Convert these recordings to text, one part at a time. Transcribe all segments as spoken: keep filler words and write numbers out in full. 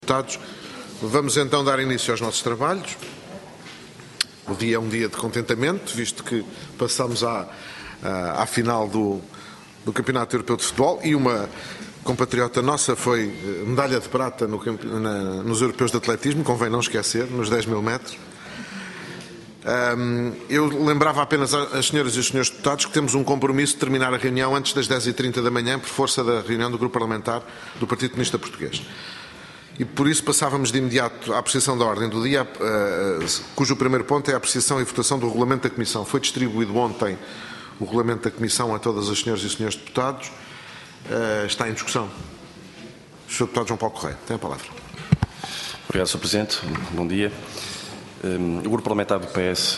Deputados, vamos então dar início aos nossos trabalhos. O dia é um dia de contentamento, visto que passamos à, à, à final do, do Campeonato Europeu de Futebol e uma compatriota nossa foi medalha de prata no, na, nos Europeus de Atletismo, convém não esquecer, nos dez mil metros. Um, eu lembrava apenas às senhoras e aos senhores deputados que temos um compromisso de terminar a reunião antes das dez e trinta da manhã, por força da reunião do Grupo Parlamentar do Partido Comunista Português. E por isso passávamos de imediato à apreciação da ordem do dia, cujo primeiro ponto é a apreciação e votação do regulamento da Comissão. Foi distribuído ontem o regulamento da Comissão a todas as senhoras e senhores deputados. Está em discussão. O senhor Deputado João Paulo Correia, tem a palavra. Obrigado, senhor Presidente. Bom dia. O Grupo Parlamentar do P S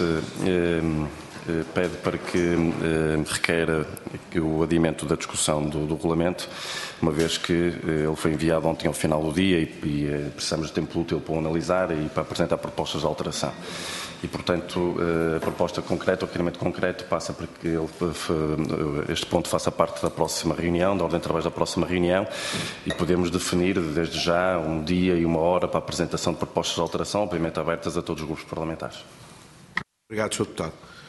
pede para que requeira que o adiamento da discussão do, do regulamento, uma vez que ele foi enviado ontem ao final do dia e, e precisamos de tempo útil para o analisar e para apresentar propostas de alteração. E, portanto, a proposta concreta, o requerimento concreto, passa para que ele, este ponto faça parte da próxima reunião, da ordem de trabalho da próxima reunião, e podemos definir, desde já, um dia e uma hora para a apresentação de propostas de alteração, obviamente abertas a todos os grupos parlamentares. Obrigado, senhor Deputado.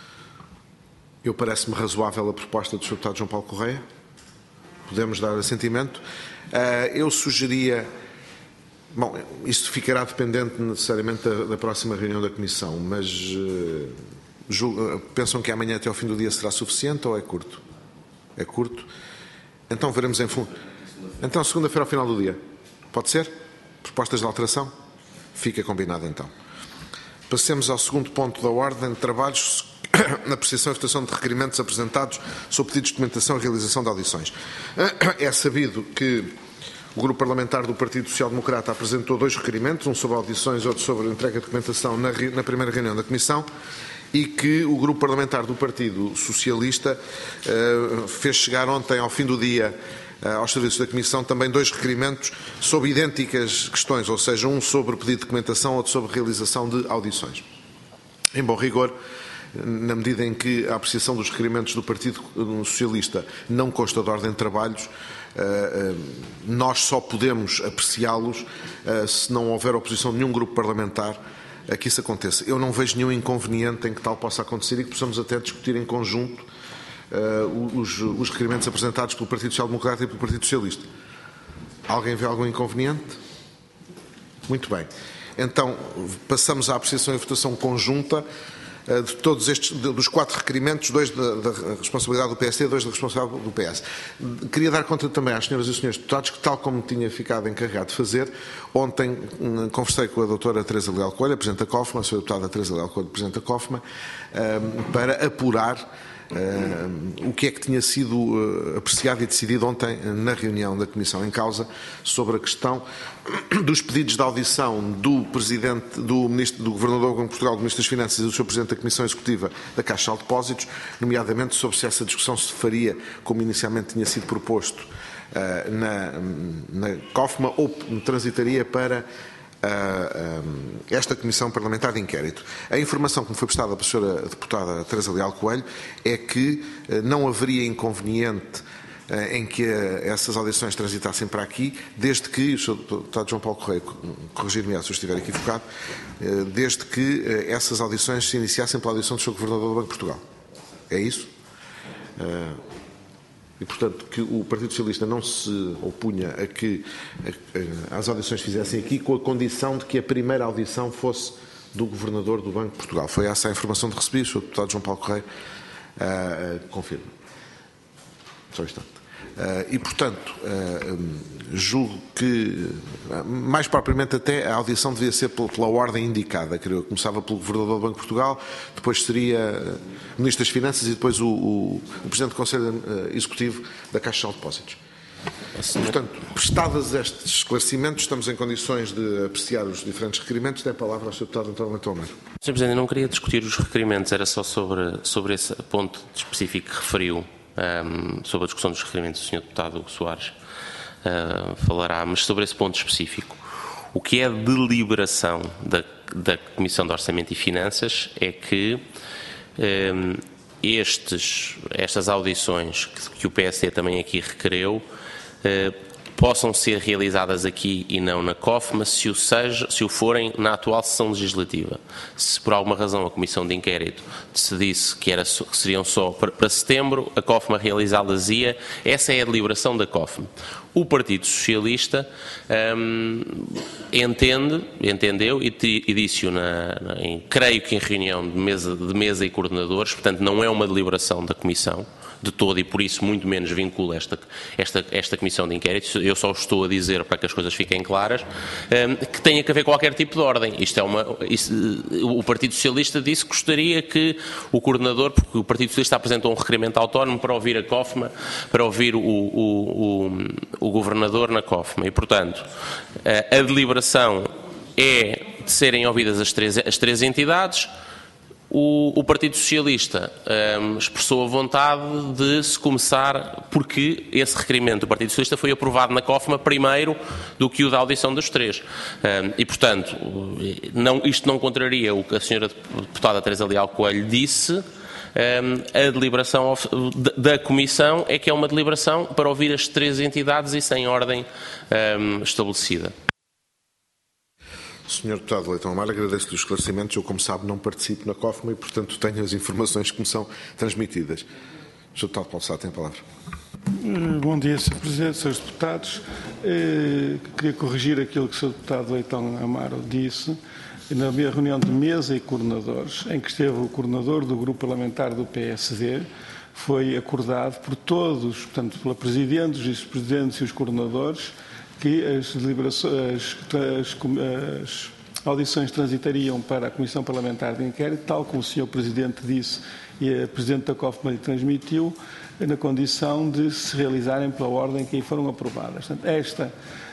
Eu parece-me razoável a proposta do senhor Deputado João Paulo Correia. Podemos dar assentimento. Eu sugeria... Bom, isto ficará dependente necessariamente da, da próxima reunião da Comissão, mas uh, julgo, pensam que amanhã até ao fim do dia será suficiente ou é curto? É curto? Então veremos em fundo. Então segunda-feira ao final do dia. Pode ser? Propostas de alteração? Fica combinado então. Passemos ao segundo ponto da ordem de trabalhos, na apreciação e votação de requerimentos apresentados sob pedidos de documentação e realização de audições. É sabido que o Grupo Parlamentar do Partido Social Democrata apresentou dois requerimentos, um sobre audições e outro sobre entrega de documentação na, na primeira reunião da Comissão, e que o Grupo Parlamentar do Partido Socialista uh, fez chegar ontem, ao fim do dia, uh, aos serviços da Comissão, também dois requerimentos sobre idênticas questões, ou seja, um sobre pedido de documentação, outro sobre realização de audições. Em bom rigor, na medida em que a apreciação dos requerimentos do Partido Socialista não consta de ordem de trabalhos, nós só podemos apreciá-los se não houver oposição de nenhum grupo parlamentar a que isso aconteça. Eu não vejo nenhum inconveniente em que tal possa acontecer e que possamos até discutir em conjunto os, os requerimentos apresentados pelo Partido Social Democrata e pelo Partido Socialista. Alguém vê algum inconveniente? Muito bem. Então, passamos à apreciação e votação conjunta de todos estes, dos quatro requerimentos, dois da, da responsabilidade do P S D e dois da responsabilidade do P S. Queria dar conta também às senhoras e aos senhores deputados que, tal como tinha ficado encarregado de fazer, ontem conversei com a doutora Teresa Leal Coelho, a Presidente da COFMA, a senhora deputada Teresa Leal Coelho, Presidente da COFMA, para apurar Uh, o que é que tinha sido uh, apreciado e decidido ontem na reunião da Comissão em causa sobre a questão dos pedidos de audição do Presidente, do, ministro, do Governador do Banco de Portugal, do Ministro das Finanças e do seu Presidente da Comissão Executiva da Caixa de Depósitos, nomeadamente sobre se essa discussão se faria como inicialmente tinha sido proposto uh, na, na COFMA ou transitaria para esta Comissão Parlamentar de Inquérito. A informação que me foi prestada pela senhora deputada Teresa Leal Coelho é que não haveria inconveniente em que essas audições transitassem para aqui, desde que, o senhor deputado João Paulo Correia, corrigir-me se eu estiver equivocado, desde que essas audições se iniciassem pela audição do senhor Governador do Banco de Portugal. É isso? E, portanto, que o Partido Socialista não se opunha a que as audições fizessem aqui, com a condição de que a primeira audição fosse do Governador do Banco de Portugal. Foi essa a informação que recebi, o senhor deputado João Paulo Correia uh, uh, confirma. Só um instante. Uh, e, portanto, uh, um, julgo que, uh, mais propriamente até, a audição devia ser pela, pela ordem indicada. Creio que começava pelo Governador do Banco de Portugal, depois seria o Ministro das Finanças e depois o, o, o Presidente do Conselho uh, Executivo da Caixa de Depósitos. Portanto, prestados estes esclarecimentos, estamos em condições de apreciar os diferentes requerimentos. Tem a palavra ao senhor Deputado António Leitão Amaro. senhor Presidente, eu não queria discutir os requerimentos, era só sobre, sobre esse ponto específico que referiu. Um, sobre a discussão dos requerimentos, o senhor Deputado Soares uh, falará, mas sobre esse ponto específico. O que é a deliberação da, da Comissão de Orçamento e Finanças é que um, estes, estas audições que, que o P S D também aqui requereu uh, possam ser realizadas aqui e não na COFMA, se o, seja, se o forem na atual sessão legislativa. Se por alguma razão a Comissão de Inquérito decidisse que, era, que seriam só para, para setembro, a COFMA realizá-las-ia. Essa é a deliberação da COFMA. O Partido Socialista hum, entende, entendeu e, e disse-o, na, na, em, creio que em reunião de mesa, de mesa e coordenadores, portanto não é uma deliberação da Comissão de todo e por isso muito menos vincula esta, esta, esta Comissão de Inquérito. Eu só estou a dizer, para que as coisas fiquem claras, um, que tenha que haver qualquer tipo de ordem. Isto é uma, isto, o Partido Socialista disse que gostaria que o coordenador, porque o Partido Socialista apresentou um requerimento autónomo para ouvir a COFMA, para ouvir o, o, o, o governador na COFMA e, portanto, a, a deliberação é de serem ouvidas as três, as três entidades. O, o Partido Socialista um, expressou a vontade de se começar, porque esse requerimento do Partido Socialista foi aprovado na COFMA primeiro do que o da audição dos três. Um, e, portanto, não, isto não contraria o que a senhora deputada Teresa Leal Coelho disse. Um, a deliberação da Comissão é que é uma deliberação para ouvir as três entidades e sem ordem um, estabelecida. senhor Deputado Leitão Amar, agradeço-lhe os esclarecimentos. Eu, como sabe, não participo na COFMA e, portanto, tenho as informações que me são transmitidas. senhor Deputado Paulo Sá tem a palavra. Bom dia, senhor Presidente, senhores Deputados. Eh, queria corrigir aquilo que o senhor Deputado Leitão Amaro disse. Na minha reunião de mesa e coordenadores, em que esteve o coordenador do grupo parlamentar do P S D, foi acordado por todos, portanto, pela Presidente, os vice-presidentes e os coordenadores, que as deliberações, as, as audições transitariam para a Comissão Parlamentar de Inquérito, tal como o senhor Presidente disse e a Presidente da COFMA lhe transmitiu, na condição de se realizarem pela ordem que aí foram aprovadas. Portanto, esta,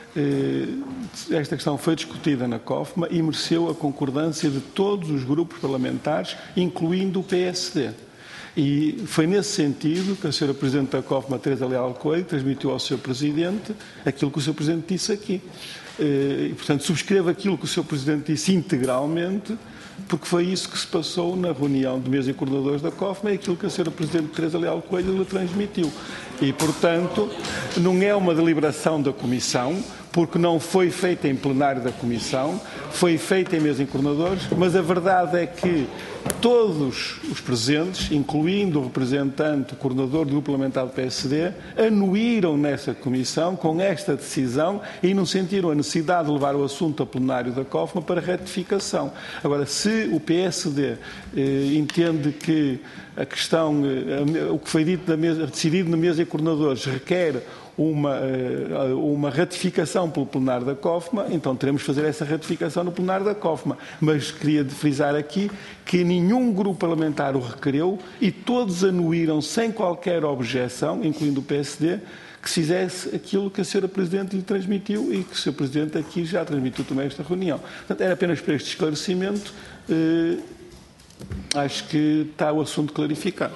esta questão foi discutida na COFMA e mereceu a concordância de todos os grupos parlamentares, incluindo o P S D. E foi nesse sentido que a senhora Presidente da COFMA, Teresa Leal Coelho, transmitiu ao senhor Presidente aquilo que o senhor Presidente disse aqui. E, portanto, subscrevo aquilo que o senhor Presidente disse integralmente, porque foi isso que se passou na reunião de mesa e coordenadores da COFMA e aquilo que a senhora Presidente Teresa Leal Coelho lhe transmitiu. E, portanto, não é uma deliberação da Comissão, porque não foi feita em plenário da Comissão, foi feita em mesa e coordenadores, mas a verdade é que todos os presentes, incluindo o representante, o coordenador do grupo parlamentar do P S D, anuíram nessa comissão com esta decisão e não sentiram a necessidade de levar o assunto a plenário da COFMA para retificação. Agora, se o P S D eh, entende que a questão, eh, o que foi dito na mesa, decidido na mesa e coordenadores requer Uma, uma ratificação pelo plenário da COFMA, então teremos de fazer essa ratificação no plenário da COFMA. Mas queria frisar aqui que nenhum grupo parlamentar o requereu e todos anuíram sem qualquer objeção, incluindo o P S D, que se fizesse aquilo que a senhora Presidente lhe transmitiu e que o senhor Presidente aqui já transmitiu também esta reunião. Portanto, era apenas para este esclarecimento. Eh, acho que está o assunto clarificado.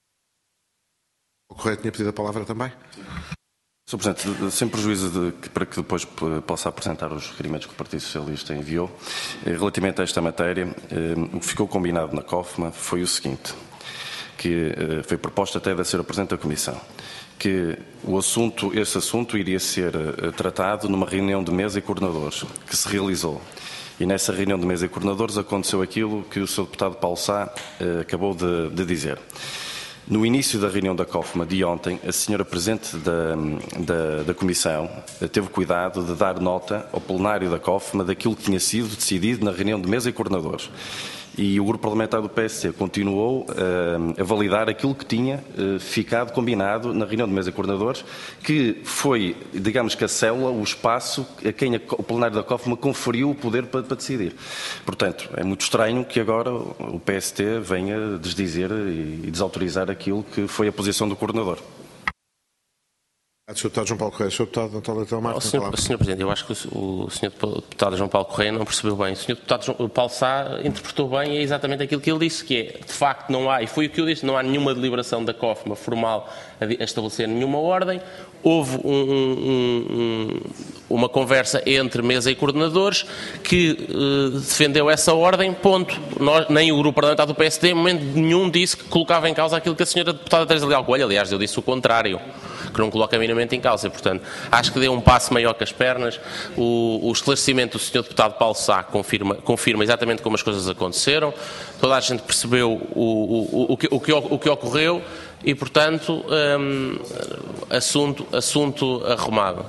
O Correio tinha pedido a palavra também? senhor Presidente, sem prejuízo de que, para que depois possa apresentar os requerimentos que o Partido Socialista enviou, relativamente a esta matéria, o que ficou combinado na COFMA foi o seguinte, que foi proposta até da senhora Presidente da Comissão, que o assunto, esse assunto iria ser tratado numa reunião de mesa e coordenadores, que se realizou. E nessa reunião de mesa e coordenadores aconteceu aquilo que o senhor Deputado Paulo Sá acabou de, de dizer. No início da reunião da COFMA de ontem, a senhora Presidente da, da, da Comissão teve cuidado de dar nota ao plenário da COFMA daquilo que tinha sido decidido na reunião de mesa e coordenadores. E o grupo parlamentar do P S D continuou uh, a validar aquilo que tinha uh, ficado combinado na reunião de mesa de coordenadores, que foi, digamos que a célula, o espaço a quem a, o plenário da COFMA conferiu o poder para, para decidir. Portanto, é muito estranho que agora o P S D venha desdizer e, e desautorizar aquilo que foi a posição do coordenador. senhor Deputado João Paulo Correia, senhor Deputado António Leitão Amar, oh, senhor, senhor Presidente, eu acho que o, o senhor Deputado João Paulo Correia não percebeu bem. O senhor Deputado João, Paulo Sá interpretou bem e é exatamente aquilo que ele disse, que é, de facto, não há, e foi o que eu disse, não há nenhuma deliberação da COFMA formal a, a estabelecer nenhuma ordem. Houve um, um, um, uma conversa entre mesa e coordenadores que uh, defendeu essa ordem, ponto. Nós, nem o grupo parlamentar do P S D, em momento nenhum, disse que colocava em causa aquilo que a senhora Deputada Teresa Leal Coelho, aliás, eu disse o contrário. que não coloca minimamente em causa. E, portanto, acho que deu um passo maior que as pernas. O, o esclarecimento do senhor Deputado Paulo Sá confirma, confirma exatamente como as coisas aconteceram. Toda a gente percebeu o, o, o, que, o, que, o que ocorreu e, portanto, um, assunto, assunto arrumado.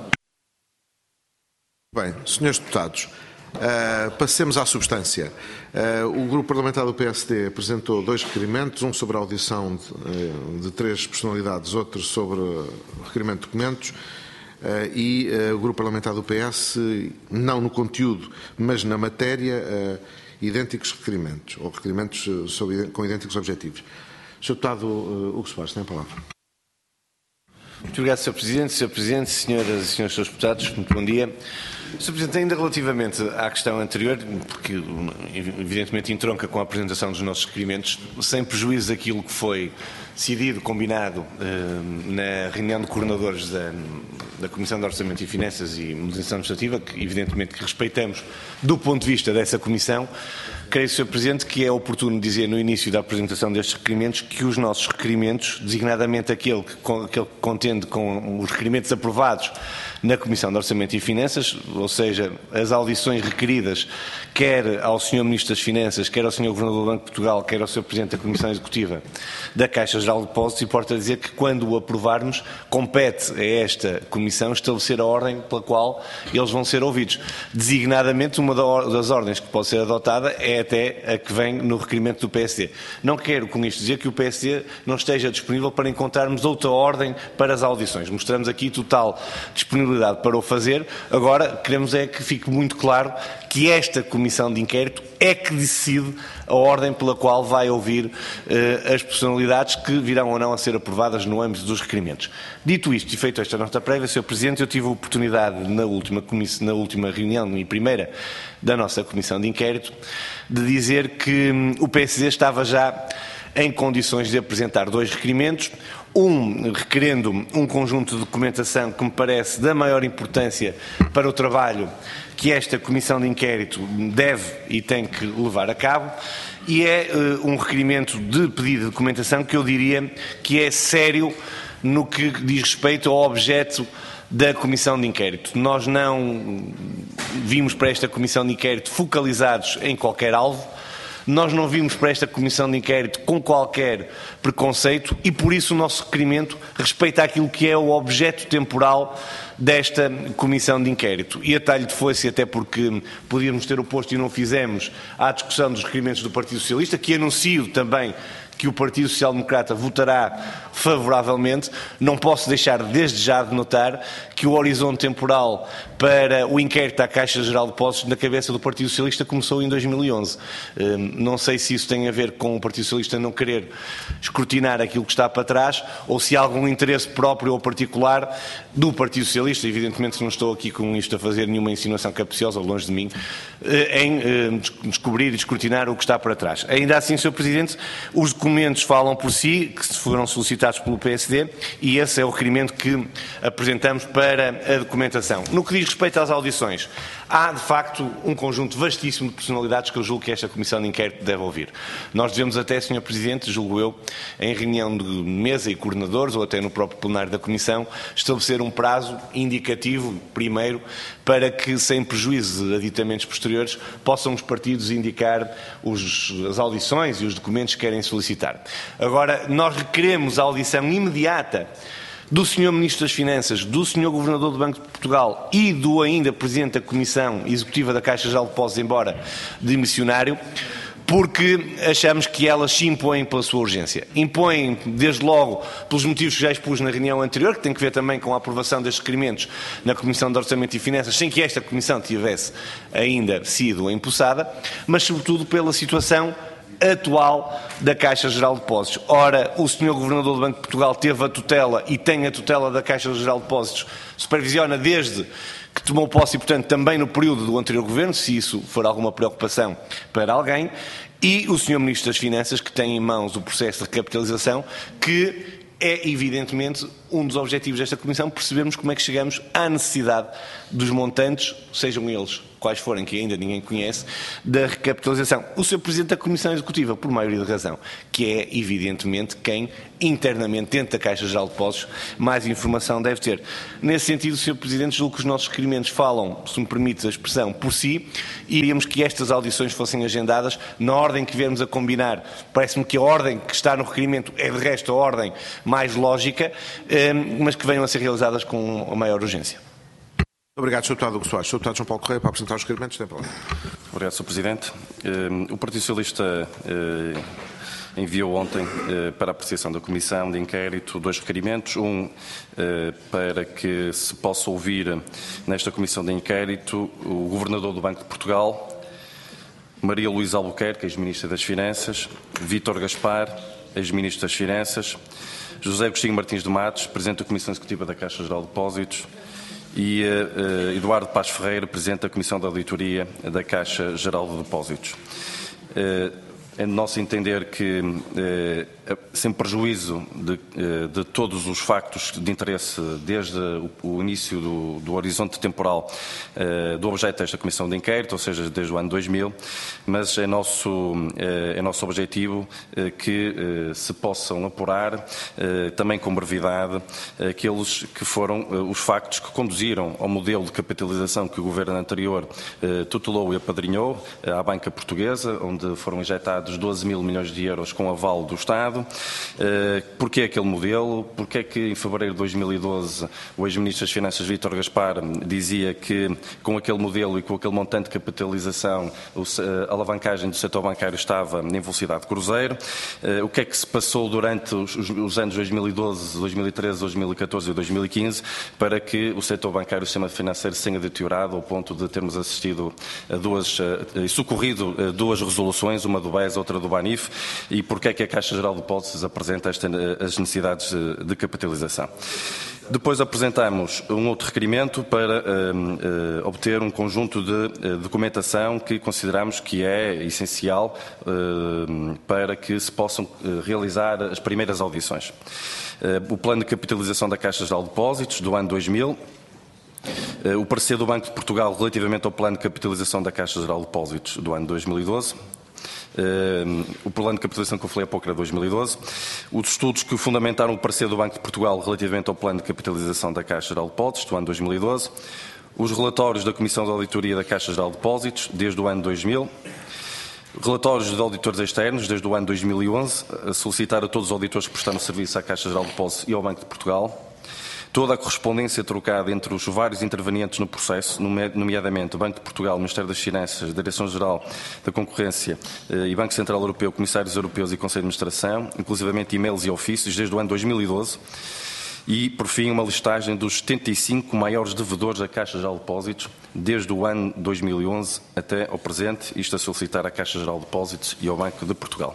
Bem, senhores deputados, uh, passemos à substância. Uh, o Grupo Parlamentar do P S D apresentou dois requerimentos, um sobre a audição de, uh, de três personalidades, outro sobre o requerimento de documentos, uh, e uh, o Grupo Parlamentar do P S, não no conteúdo, mas na matéria, uh, idênticos requerimentos, ou requerimentos uh, sobre, com idênticos objetivos. senhor Deputado uh, Hugo Soares, tem a palavra. Muito obrigado, senhor Presidente. senhor Presidente, senhoras e senhores deputados, muito bom dia. senhor Presidente, ainda relativamente à questão anterior, porque evidentemente entronca com a apresentação dos nossos requerimentos, sem prejuízo daquilo que foi decidido, combinado eh, na reunião de coordenadores da, da Comissão de Orçamento e Finanças e Modernização Administrativa, que evidentemente que respeitamos do ponto de vista dessa Comissão, creio, senhor Presidente, que é oportuno dizer no início da apresentação destes requerimentos que os nossos requerimentos, designadamente aquele que, aquele que contende com os requerimentos aprovados na Comissão de Orçamento e Finanças, ou seja, as audições requeridas quer ao senhor Ministro das Finanças, quer ao senhor Governador do Banco de Portugal, quer ao senhor Presidente da Comissão Executiva da Caixa Geral de Depósitos, importa dizer que quando o aprovarmos, compete a esta Comissão estabelecer a ordem pela qual eles vão ser ouvidos. Designadamente, uma das ordens que pode ser adotada é até a que vem no requerimento do P S D. Não quero com isto dizer que o P S D não esteja disponível para encontrarmos outra ordem para as audições. Mostramos aqui total disponibilidade para o fazer. Agora, queremos é que fique muito claro que esta Comissão de Inquérito é que decide a ordem pela qual vai ouvir eh, as personalidades que virão ou não a ser aprovadas no âmbito dos requerimentos. Dito isto e feito esta nota prévia, senhor Presidente, eu tive a oportunidade na última, na última reunião e primeira da nossa Comissão de Inquérito de dizer que hum, o P S D estava já em condições de apresentar dois requerimentos, um requerendo um conjunto de documentação que me parece da maior importância para o trabalho que esta Comissão de Inquérito deve e tem que levar a cabo, e é uh, um requerimento de pedido de documentação que eu diria que é sério no que diz respeito ao objeto da Comissão de Inquérito. Nós não vimos para esta Comissão de Inquérito focalizados em qualquer alvo, nós não vimos para esta Comissão de Inquérito com qualquer preconceito e, por isso, o nosso requerimento respeita aquilo que é o objeto temporal desta Comissão de Inquérito. E a talho de foice, até porque podíamos ter o posto e não fizemos, à discussão dos requerimentos do Partido Socialista, que anuncio também que o Partido Social Democrata votará favoravelmente, não posso deixar desde já de notar que o horizonte temporal para o inquérito à Caixa Geral de Depósitos na cabeça do Partido Socialista começou em dois mil e onze. Não sei se isso tem a ver com o Partido Socialista não querer escrutinar aquilo que está para trás ou se há algum interesse próprio ou particular do Partido Socialista, evidentemente não estou aqui com isto a fazer nenhuma insinuação capciosa, longe de mim, em descobrir e escrutinar o que está para trás. Ainda assim, senhor Presidente, os documentos falam por si, que foram solicitados pelo P S D, e esse é o requerimento que apresentamos para a documentação. No que diz respeito às audições, há de facto um conjunto vastíssimo de personalidades que eu julgo que esta Comissão de Inquérito deve ouvir. Nós devemos até, senhor Presidente, julgo eu, em reunião de mesa e coordenadores, ou até no próprio plenário da Comissão, estabelecer um prazo indicativo, primeiro, para que, sem prejuízo de aditamentos posteriores, possam os partidos indicar os, as audições e os documentos que querem solicitar. Agora, nós requeremos a audição imediata do senhor Ministro das Finanças, do senhor Governador do Banco de Portugal e do ainda Presidente da Comissão Executiva da Caixa Geral de Depósitos, embora de missionário, porque achamos que elas se impõem pela sua urgência. Impõem, desde logo, pelos motivos que já expus na reunião anterior, que tem que ver também com a aprovação destes requerimentos na Comissão de Orçamento e Finanças, sem que esta Comissão tivesse ainda sido empossada, mas sobretudo pela situação atual da Caixa Geral de Depósitos. Ora, o senhor Governador do Banco de Portugal teve a tutela e tem a tutela da Caixa Geral de Depósitos, supervisiona desde que tomou posse e, portanto, também no período do anterior Governo, se isso for alguma preocupação para alguém, e o senhor Ministro das Finanças, que tem em mãos o processo de recapitalização, que é, evidentemente, um dos objetivos desta Comissão, percebermos como é que chegamos à necessidade dos montantes, sejam eles quais forem, que ainda ninguém conhece, da recapitalização. O senhor Presidente da Comissão Executiva, por maioria de razão, que é, evidentemente, quem internamente, dentro da Caixa Geral de Depósitos, mais informação deve ter. Nesse sentido, senhor Presidente, julgo que os nossos requerimentos falam, se me permite a expressão, por si, e queríamos que estas audições fossem agendadas na ordem que viemos a combinar. Parece-me que a ordem que está no requerimento é, de resto, a ordem mais lógica, mas que venham a ser realizadas com a maior urgência. Obrigado, senhor Deputado Hugo Soares. senhor Deputado João Paulo Correia, para apresentar os requerimentos, tem a palavra. Obrigado, senhor Presidente. O Partido Socialista enviou ontem para a apreciação da Comissão de Inquérito dois requerimentos. Um para que se possa ouvir nesta Comissão de Inquérito o Governador do Banco de Portugal, Maria Luísa Albuquerque, ex-Ministra das Finanças, Vítor Gaspar, ex-Ministro das Finanças, José Agostinho Martins de Matos, Presidente da Comissão Executiva da Caixa Geral de Depósitos, e uh, Eduardo Paz Ferreira, Presidente da Comissão de Auditoria da Caixa Geral de Depósitos. Uh, é de nosso entender que, uh, sem prejuízo de, uh, de todos os factos de interesse desde o, o início do, do horizonte temporal uh, do objeto desta Comissão de Inquérito, ou seja, desde o ano dois mil, mas é nosso, uh, é nosso objetivo uh, que uh, se possam apurar, uh, também com brevidade, aqueles que foram uh, os factos que conduziram ao modelo de capitalização que o Governo anterior uh, tutelou e apadrinhou uh, à banca portuguesa, onde foram injetados doze mil milhões de euros com aval do Estado. Porquê aquele modelo? Porquê é que em fevereiro de dois mil e doze o ex-Ministro das Finanças, Vítor Gaspar, dizia que com aquele modelo e com aquele montante de capitalização a alavancagem do setor bancário estava em velocidade de cruzeiro? O que é que se passou durante os, os anos dois mil e doze, dois mil e treze, dois mil e catorze e dois mil e quinze para que o setor bancário e o sistema financeiro se tenha deteriorado ao ponto de termos assistido a duas, e socorrido a duas resoluções, uma do B E S, outra do BANIF, e porque é que a Caixa Geral de Depósitos apresenta esta, as necessidades de capitalização. Depois apresentamos um outro requerimento para uh, uh, obter um conjunto de uh, documentação que consideramos que é essencial uh, para que se possam uh, realizar as primeiras audições. Uh, o plano de capitalização da Caixa Geral de Depósitos do ano dois mil, uh, o parecer do Banco de Portugal relativamente ao plano de capitalização da Caixa Geral de Depósitos do ano dois mil e doze, Uh, o plano de capitalização que eu falei há pouco era dois mil e doze, os estudos que fundamentaram o parecer do Banco de Portugal relativamente ao plano de capitalização da Caixa Geral de Depósitos do ano dois mil e doze, os relatórios da Comissão de Auditoria da Caixa Geral de Depósitos desde o ano dois mil, relatórios de auditores externos desde o ano dois mil e onze, a solicitar a todos os auditores que prestaram serviço à Caixa Geral de Depósitos e ao Banco de Portugal, toda a correspondência trocada entre os vários intervenientes no processo, nomeadamente o Banco de Portugal, Ministério das Finanças, Direção-Geral da Concorrência e Banco Central Europeu, Comissários Europeus e Conselho de Administração, inclusivamente e-mails e ofícios desde o ano dois mil e doze, e, por fim, uma listagem dos setenta e cinco maiores devedores da Caixa Geral de Depósitos desde o ano dois mil e onze até ao presente, isto a solicitar à Caixa Geral de Depósitos e ao Banco de Portugal.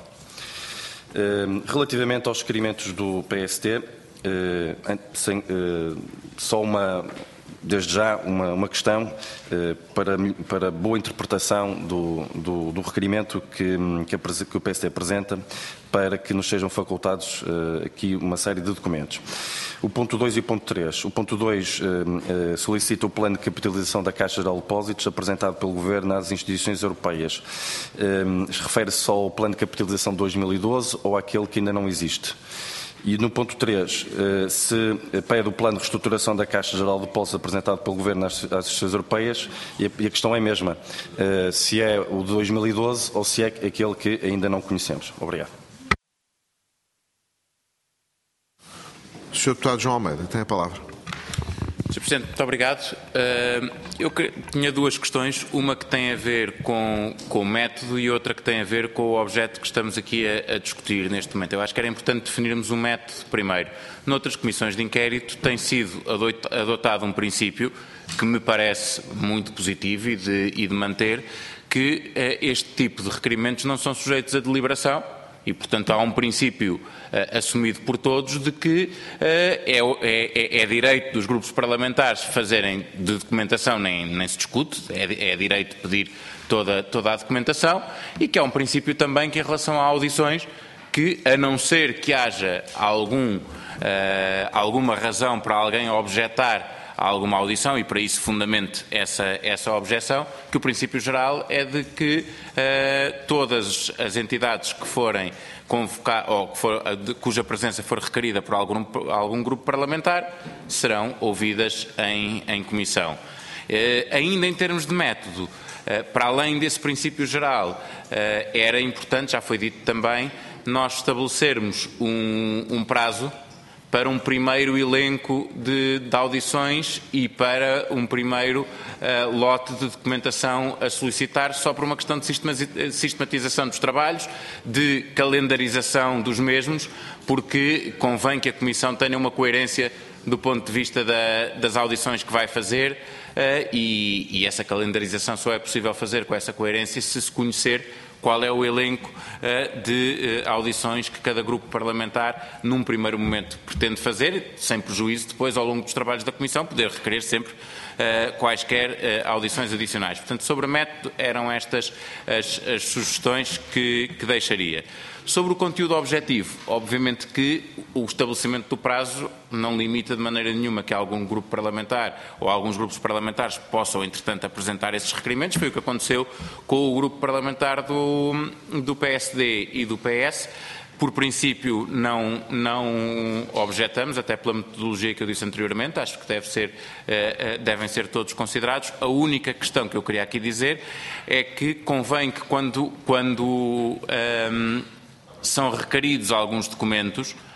Relativamente aos requerimentos do P S T, Uh, sem, uh, só uma, desde já, uma, uma questão uh, para, para boa interpretação do, do, do requerimento que, que, a, que o P S T apresenta para que nos sejam facultados uh, aqui uma série de documentos. O ponto dois e o ponto três. O ponto dois uh, uh, solicita o plano de capitalização da Caixa Geral de Depósitos apresentado pelo Governo às instituições europeias. Uh, refere-se só ao plano de capitalização de dois mil e doze ou àquele que ainda não existe? E no ponto três, se pede o plano de reestruturação da Caixa Geral de Depósitos apresentado pelo Governo às instituições europeias, e a questão é a mesma, se é o de dois mil e doze ou se é aquele que ainda não conhecemos. Obrigado. senhor Deputado João Almeida, tem a palavra. senhor Presidente, muito obrigado. Eu tinha duas questões, uma que tem a ver com, com o método e outra que tem a ver com o objeto que estamos aqui a, a discutir neste momento. Eu acho que era importante definirmos um método primeiro. Noutras comissões de inquérito tem sido adotado um princípio que me parece muito positivo e de, e de manter, que este tipo de requerimentos não são sujeitos a deliberação. E, portanto, há um princípio uh, assumido por todos de que uh, é, é, é direito dos grupos parlamentares fazerem de documentação, nem, nem se discute, é, é direito pedir toda, toda a documentação, e que há um princípio também que, em relação a audições, que, a não ser que haja algum, uh, alguma razão para alguém objetar alguma audição, e para isso fundamente essa, essa objeção, que o princípio geral é de que uh, todas as entidades que forem convocar, ou que for, de, cuja presença for requerida por algum, algum grupo parlamentar, serão ouvidas em, em comissão. Uh, ainda em termos de método, uh, para além desse princípio geral, uh, era importante, já foi dito também, nós estabelecermos um, um prazo para um primeiro elenco de, de audições e para um primeiro uh, lote de documentação a solicitar, só por uma questão de sistematização dos trabalhos, de calendarização dos mesmos, porque convém que a Comissão tenha uma coerência do ponto de vista da, das audições que vai fazer, uh, e, e essa calendarização só é possível fazer com essa coerência se se conhecer qual é o elenco uh, de uh, audições que cada grupo parlamentar, num primeiro momento, pretende fazer, sem prejuízo depois, ao longo dos trabalhos da Comissão, poder requerer sempre uh, quaisquer uh, audições adicionais. Portanto, sobre o método, eram estas as, as sugestões que, que deixaria. Sobre o conteúdo objetivo, obviamente que o estabelecimento do prazo não limita de maneira nenhuma que algum grupo parlamentar ou alguns grupos parlamentares possam, entretanto, apresentar esses requerimentos. Foi o que aconteceu com o grupo parlamentar do, do P S D e do P S. Por princípio, não, não objetamos, até pela metodologia que eu disse anteriormente, acho que deve ser, devem ser todos considerados. A única questão que eu queria aqui dizer é que convém que quando, quando um, são requeridos alguns documentos, uh,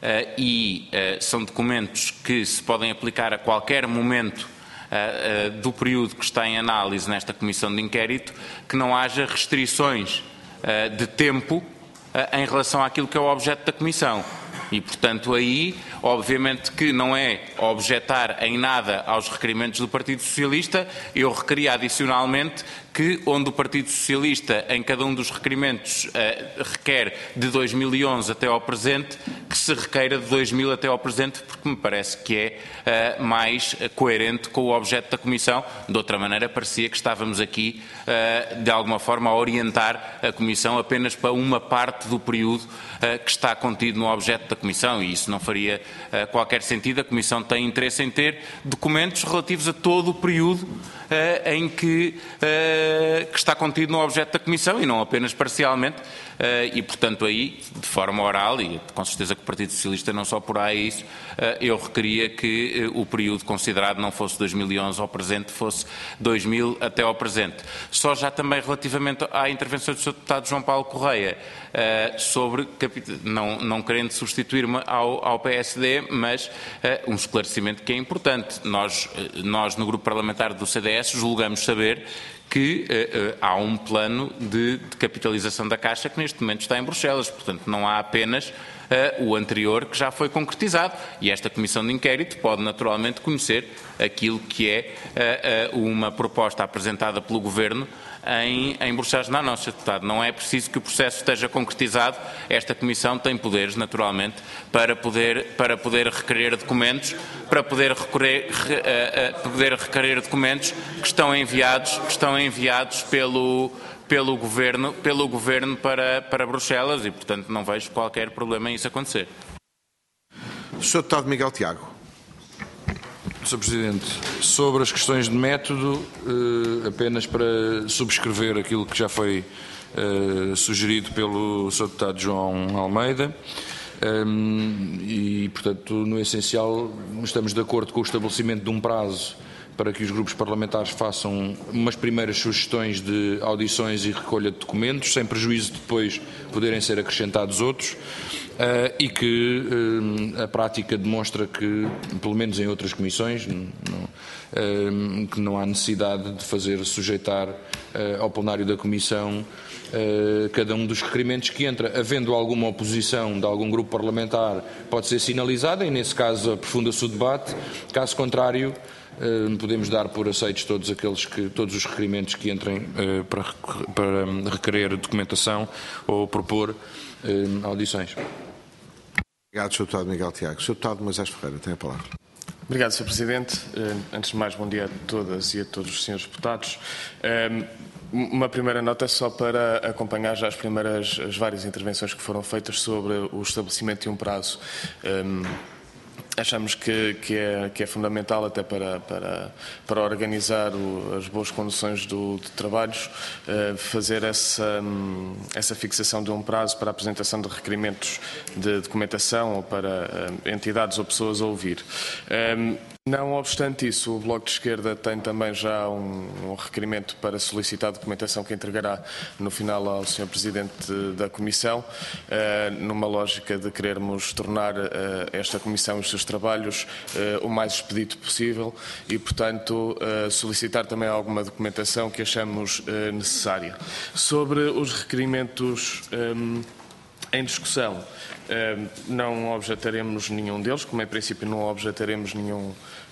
e uh, são documentos que se podem aplicar a qualquer momento uh, uh, do período que está em análise nesta comissão de inquérito, que não haja restrições uh, de tempo uh, em relação àquilo que é o objeto da comissão. E, portanto, aí, obviamente que não é objetar em nada aos requerimentos do Partido Socialista, eu requeria adicionalmente que, onde o Partido Socialista, em cada um dos requerimentos, uh, requer de dois mil e onze até ao presente, que se requeira de dois mil até ao presente, porque me parece que é uh, mais coerente com o objeto da Comissão. De outra maneira, parecia que estávamos aqui, uh, de alguma forma, a orientar a Comissão apenas para uma parte do período uh, que está contido no objeto da Comissão, e isso não faria uh, qualquer sentido. A Comissão tem interesse em ter documentos relativos a todo o período uh, em que, uh, que está contido no objeto da Comissão, e não apenas parcialmente, uh, e portanto aí, de forma oral, e com certeza que o Partido Socialista não só porá isso, uh, eu requeria que uh, o período considerado não fosse dois mil e onze ao presente, fosse dois mil até ao presente. Só já também relativamente à intervenção do senhor Deputado João Paulo Correia, uh, sobre, não, não querendo substituir-me ao, ao P S D, mas uh, um esclarecimento que é importante. Nós, uh, nós, no grupo parlamentar do C D S, julgamos saber que uh, uh, há um plano de, de capitalização da Caixa que neste momento está em Bruxelas. Portanto, não há apenas uh, o anterior que já foi concretizado. E esta Comissão de Inquérito pode naturalmente conhecer aquilo que é uh, uh, uma proposta apresentada pelo Governo em, em Bruxelas. Não, não, senhor Deputado, não é preciso que o processo esteja concretizado. Esta Comissão tem poderes, naturalmente, para poder, para poder requerer documentos, para poder, recorrer, uh, uh, poder requerer documentos que estão enviados, que estão enviados pelo, pelo Governo, pelo governo para, para Bruxelas, e, portanto, não vejo qualquer problema em isso acontecer. senhor Deputado Miguel Tiago. senhor Presidente, sobre as questões de método, apenas para subscrever aquilo que já foi sugerido pelo senhor Deputado João Almeida, e, portanto, no essencial, estamos de acordo com o estabelecimento de um prazo para que os grupos parlamentares façam umas primeiras sugestões de audições e recolha de documentos, sem prejuízo de depois poderem ser acrescentados outros, uh, e que uh, a prática demonstra que, pelo menos em outras comissões, não, uh, que não há necessidade de fazer sujeitar uh, ao plenário da Comissão uh, cada um dos requerimentos que entra. Havendo alguma oposição de algum grupo parlamentar, pode ser sinalizada e, nesse caso, aprofunda-se o debate. Caso contrário, Uh, podemos dar por aceitos todos aqueles que, todos os requerimentos que entrem uh, para, para requerer documentação ou propor uh, audições. Obrigado, senhor Deputado Miguel Tiago. senhor Deputado Moisés Ferreira, tem a palavra. Obrigado, senhor Presidente. Uh, antes de mais, bom dia a todas e a todos os senhores deputados. Uh, Uma primeira nota só para acompanhar já as primeiras, as várias intervenções que foram feitas sobre o estabelecimento de um prazo. Um, achamos que, que, é, que é fundamental até para, para, para organizar o, as boas condições do, de trabalhos, uh, fazer essa, um, essa fixação de um prazo para a apresentação de requerimentos de documentação ou para uh, entidades ou pessoas a ouvir. Um, Não obstante isso, o Bloco de Esquerda tem também já um, um requerimento para solicitar a documentação que entregará no final ao senhor Presidente da Comissão, uh, numa lógica de querermos tornar uh, esta Comissão e os seus trabalhos uh, o mais expedito possível e, portanto, uh, solicitar também alguma documentação que achamos uh, necessária. Sobre os requerimentos um, em discussão, Uh, não objetaremos nenhum deles, como em princípio não objetaremos nenhum uh,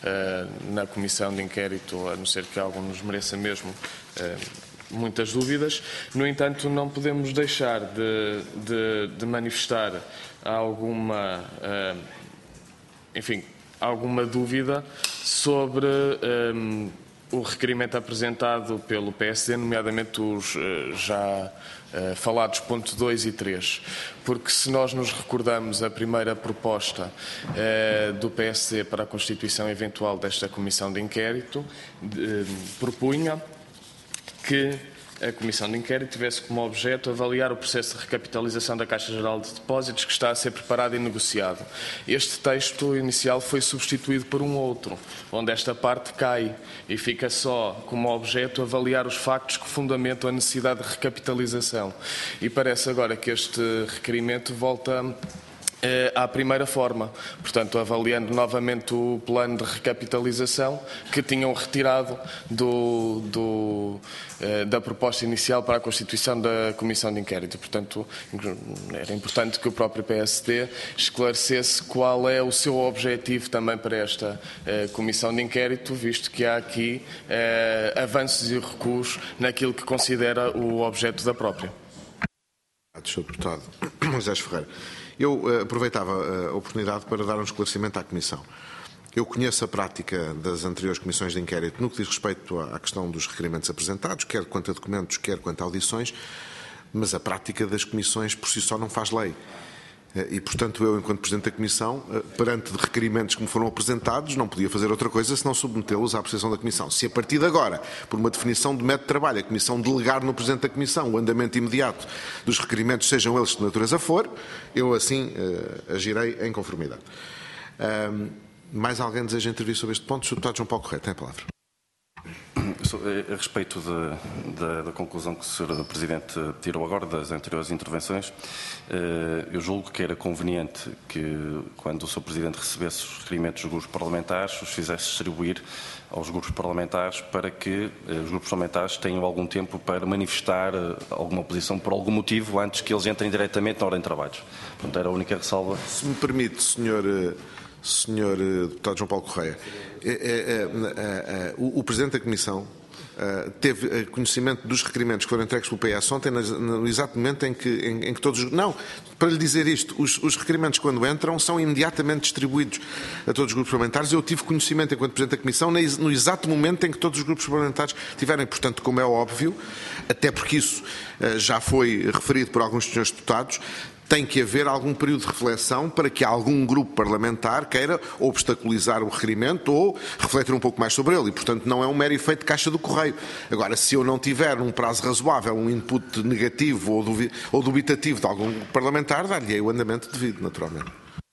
na comissão de inquérito, a não ser que algum nos mereça mesmo uh, muitas dúvidas. No entanto, não podemos deixar de, de, de manifestar alguma, uh, enfim, alguma dúvida sobre um, o requerimento apresentado pelo P S D, nomeadamente os uh, já uh, falados ponto dois e três. Porque se nós nos recordamos a primeira proposta uh, do P S D para a constituição eventual desta comissão de inquérito, uh, propunha que a Comissão de Inquérito tivesse como objeto avaliar o processo de recapitalização da Caixa Geral de Depósitos que está a ser preparado e negociado. Este texto inicial foi substituído por um outro, onde esta parte cai e fica só como objeto avaliar os factos que fundamentam a necessidade de recapitalização. E parece agora que este requerimento volta à primeira forma, portanto, avaliando novamente o plano de recapitalização que tinham retirado do, do, da proposta inicial para a constituição da Comissão de Inquérito. Portanto, era importante que o próprio P S D esclarecesse qual é o seu objetivo também para esta Comissão de Inquérito, visto que há aqui avanços e recuos naquilo que considera o objeto da própria. senhor Deputado Moisés Ferreira. Eu uh, aproveitava a oportunidade para dar um esclarecimento à Comissão. Eu conheço a prática das anteriores comissões de inquérito no que diz respeito à questão dos requerimentos apresentados, quer quanto a documentos, quer quanto a audições, mas a prática das comissões por si só não faz lei. E, portanto, eu, enquanto Presidente da Comissão, perante de requerimentos que me foram apresentados, não podia fazer outra coisa senão submetê-los à apreciação da Comissão. Se a partir de agora, por uma definição de método de trabalho, a Comissão delegar no Presidente da Comissão o andamento imediato dos requerimentos, sejam eles de natureza for, eu assim uh, agirei em conformidade. Uh, mais alguém deseja intervir sobre este ponto? O senhor Deputado João Paulo Correia tem a palavra. A respeito de, de, da conclusão que o senhor Presidente tirou agora das anteriores intervenções, eu julgo que era conveniente que, quando o senhor Presidente recebesse os requerimentos dos grupos parlamentares, os fizesse distribuir aos grupos parlamentares para que os grupos parlamentares tenham algum tempo para manifestar alguma oposição por algum motivo antes que eles entrem diretamente na ordem de trabalhos. Portanto, era a única ressalva. Se me permite, senhor senhor Deputado João Paulo Correia, é, é, é, é, é, o, o Presidente da Comissão Uh, teve conhecimento dos requerimentos que foram entregues pelo P S ontem, no exato momento em que, em, em que todos... Não, para lhe dizer isto, os, os requerimentos quando entram são imediatamente distribuídos a todos os grupos parlamentares. Eu tive conhecimento enquanto Presidente da Comissão no exato momento em que todos os grupos parlamentares tiverem. Portanto, como é óbvio, até porque isso uh, já foi referido por alguns senhores deputados, tem que haver algum período de reflexão para que algum grupo parlamentar queira obstaculizar o requerimento ou refletir um pouco mais sobre ele. E, portanto, não é um mero efeito de caixa do correio. Agora, se eu não tiver num prazo razoável um input negativo ou, duvi ou dubitativo de algum grupo parlamentar, dar-lhe o andamento devido, naturalmente.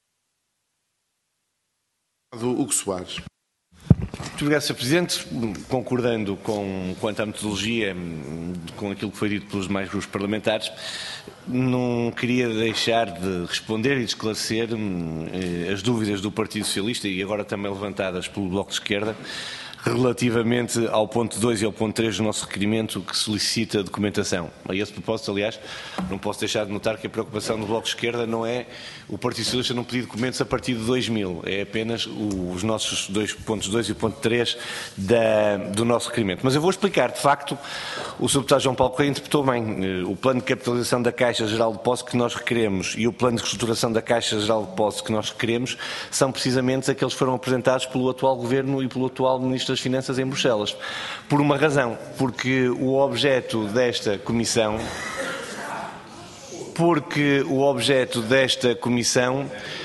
Do Hugo Soares. Muito obrigado, senhor Presidente. Concordando com, quanto à metodologia, com aquilo que foi dito pelos demais grupos parlamentares, não queria deixar de responder e de esclarecer eh, as dúvidas do Partido Socialista e agora também levantadas pelo Bloco de Esquerda relativamente ao ponto dois e ao ponto três do nosso requerimento que solicita documentação. A esse propósito, aliás, não posso deixar de notar que a preocupação do Bloco de Esquerda não é o Partido Socialista não pedir documentos a partir de dois mil, é apenas os nossos dois pontos dois e o ponto três da, do nosso requerimento. Mas eu vou explicar, de facto, o senhor Deputado João Paulo Correia interpretou bem o plano de capitalização da Caixa Geral de Depósitos que nós requeremos e o plano de reestruturação da Caixa Geral de Depósitos que nós requeremos são precisamente aqueles que foram apresentados pelo atual Governo e pelo atual Ministro das Finanças em Bruxelas. Por uma razão, porque o objeto desta comissão, porque o objeto desta comissão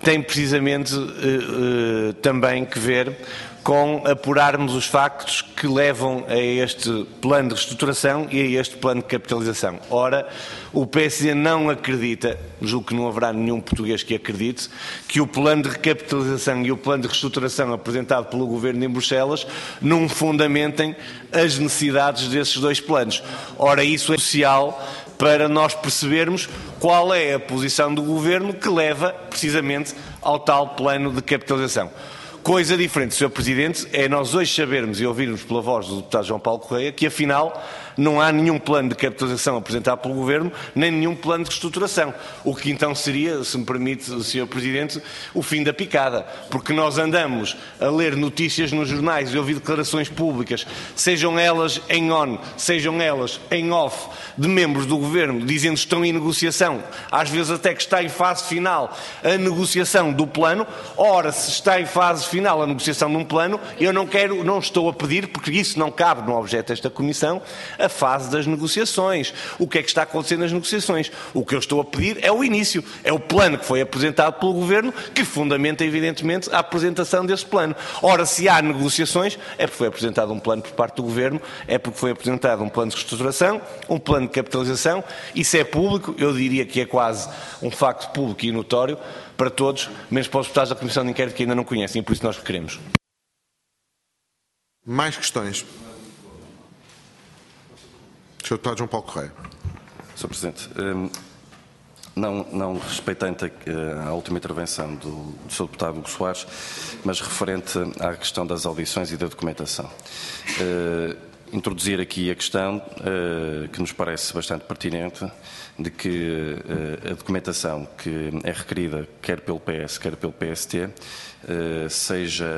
tem precisamente eh, eh, também que ver com apurarmos os factos que levam a este plano de reestruturação e a este plano de capitalização. Ora, o P S D não acredita, julgo que não haverá nenhum português que acredite, que o plano de recapitalização e o plano de reestruturação apresentado pelo Governo em Bruxelas não fundamentem as necessidades desses dois planos. Ora, isso é crucial para nós percebermos qual é a posição do Governo que leva precisamente ao tal plano de capitalização. Coisa diferente, senhor Presidente, é nós hoje sabermos e ouvirmos pela voz do deputado João Paulo Correia que, afinal, não há nenhum plano de capitalização apresentado pelo Governo, nem nenhum plano de reestruturação. O que então seria, se me permite, senhor Presidente, o fim da picada. Porque nós andamos a ler notícias nos jornais e ouvir declarações públicas, sejam elas em on, sejam elas em off, de membros do Governo, dizendo que estão em negociação, às vezes até que está em fase final a negociação do plano. Ora, se está em fase final a negociação de um plano, eu não quero, não estou a pedir, porque isso não cabe no objeto desta Comissão, a fase das negociações. O que é que está acontecendo nas negociações? O que eu estou a pedir é o início, é o plano que foi apresentado pelo Governo, que fundamenta evidentemente a apresentação desse plano. Ora, se há negociações, é porque foi apresentado um plano por parte do Governo, é porque foi apresentado um plano de reestruturação, um plano de capitalização. Isso é público, eu diria que é quase um facto público e notório para todos, menos para os deputados da Comissão de Inquérito que ainda não conhecem, e por isso nós requeremos. Mais questões? senhor Deputado João Paulo Correia. senhor Presidente, não, não respeitante à última intervenção do, do senhor Deputado Hugo Soares, mas referente à questão das audições e da documentação. Introduzir aqui a questão, que nos parece bastante pertinente, de que a documentação que é requerida quer pelo P S, quer pelo P S T, seja,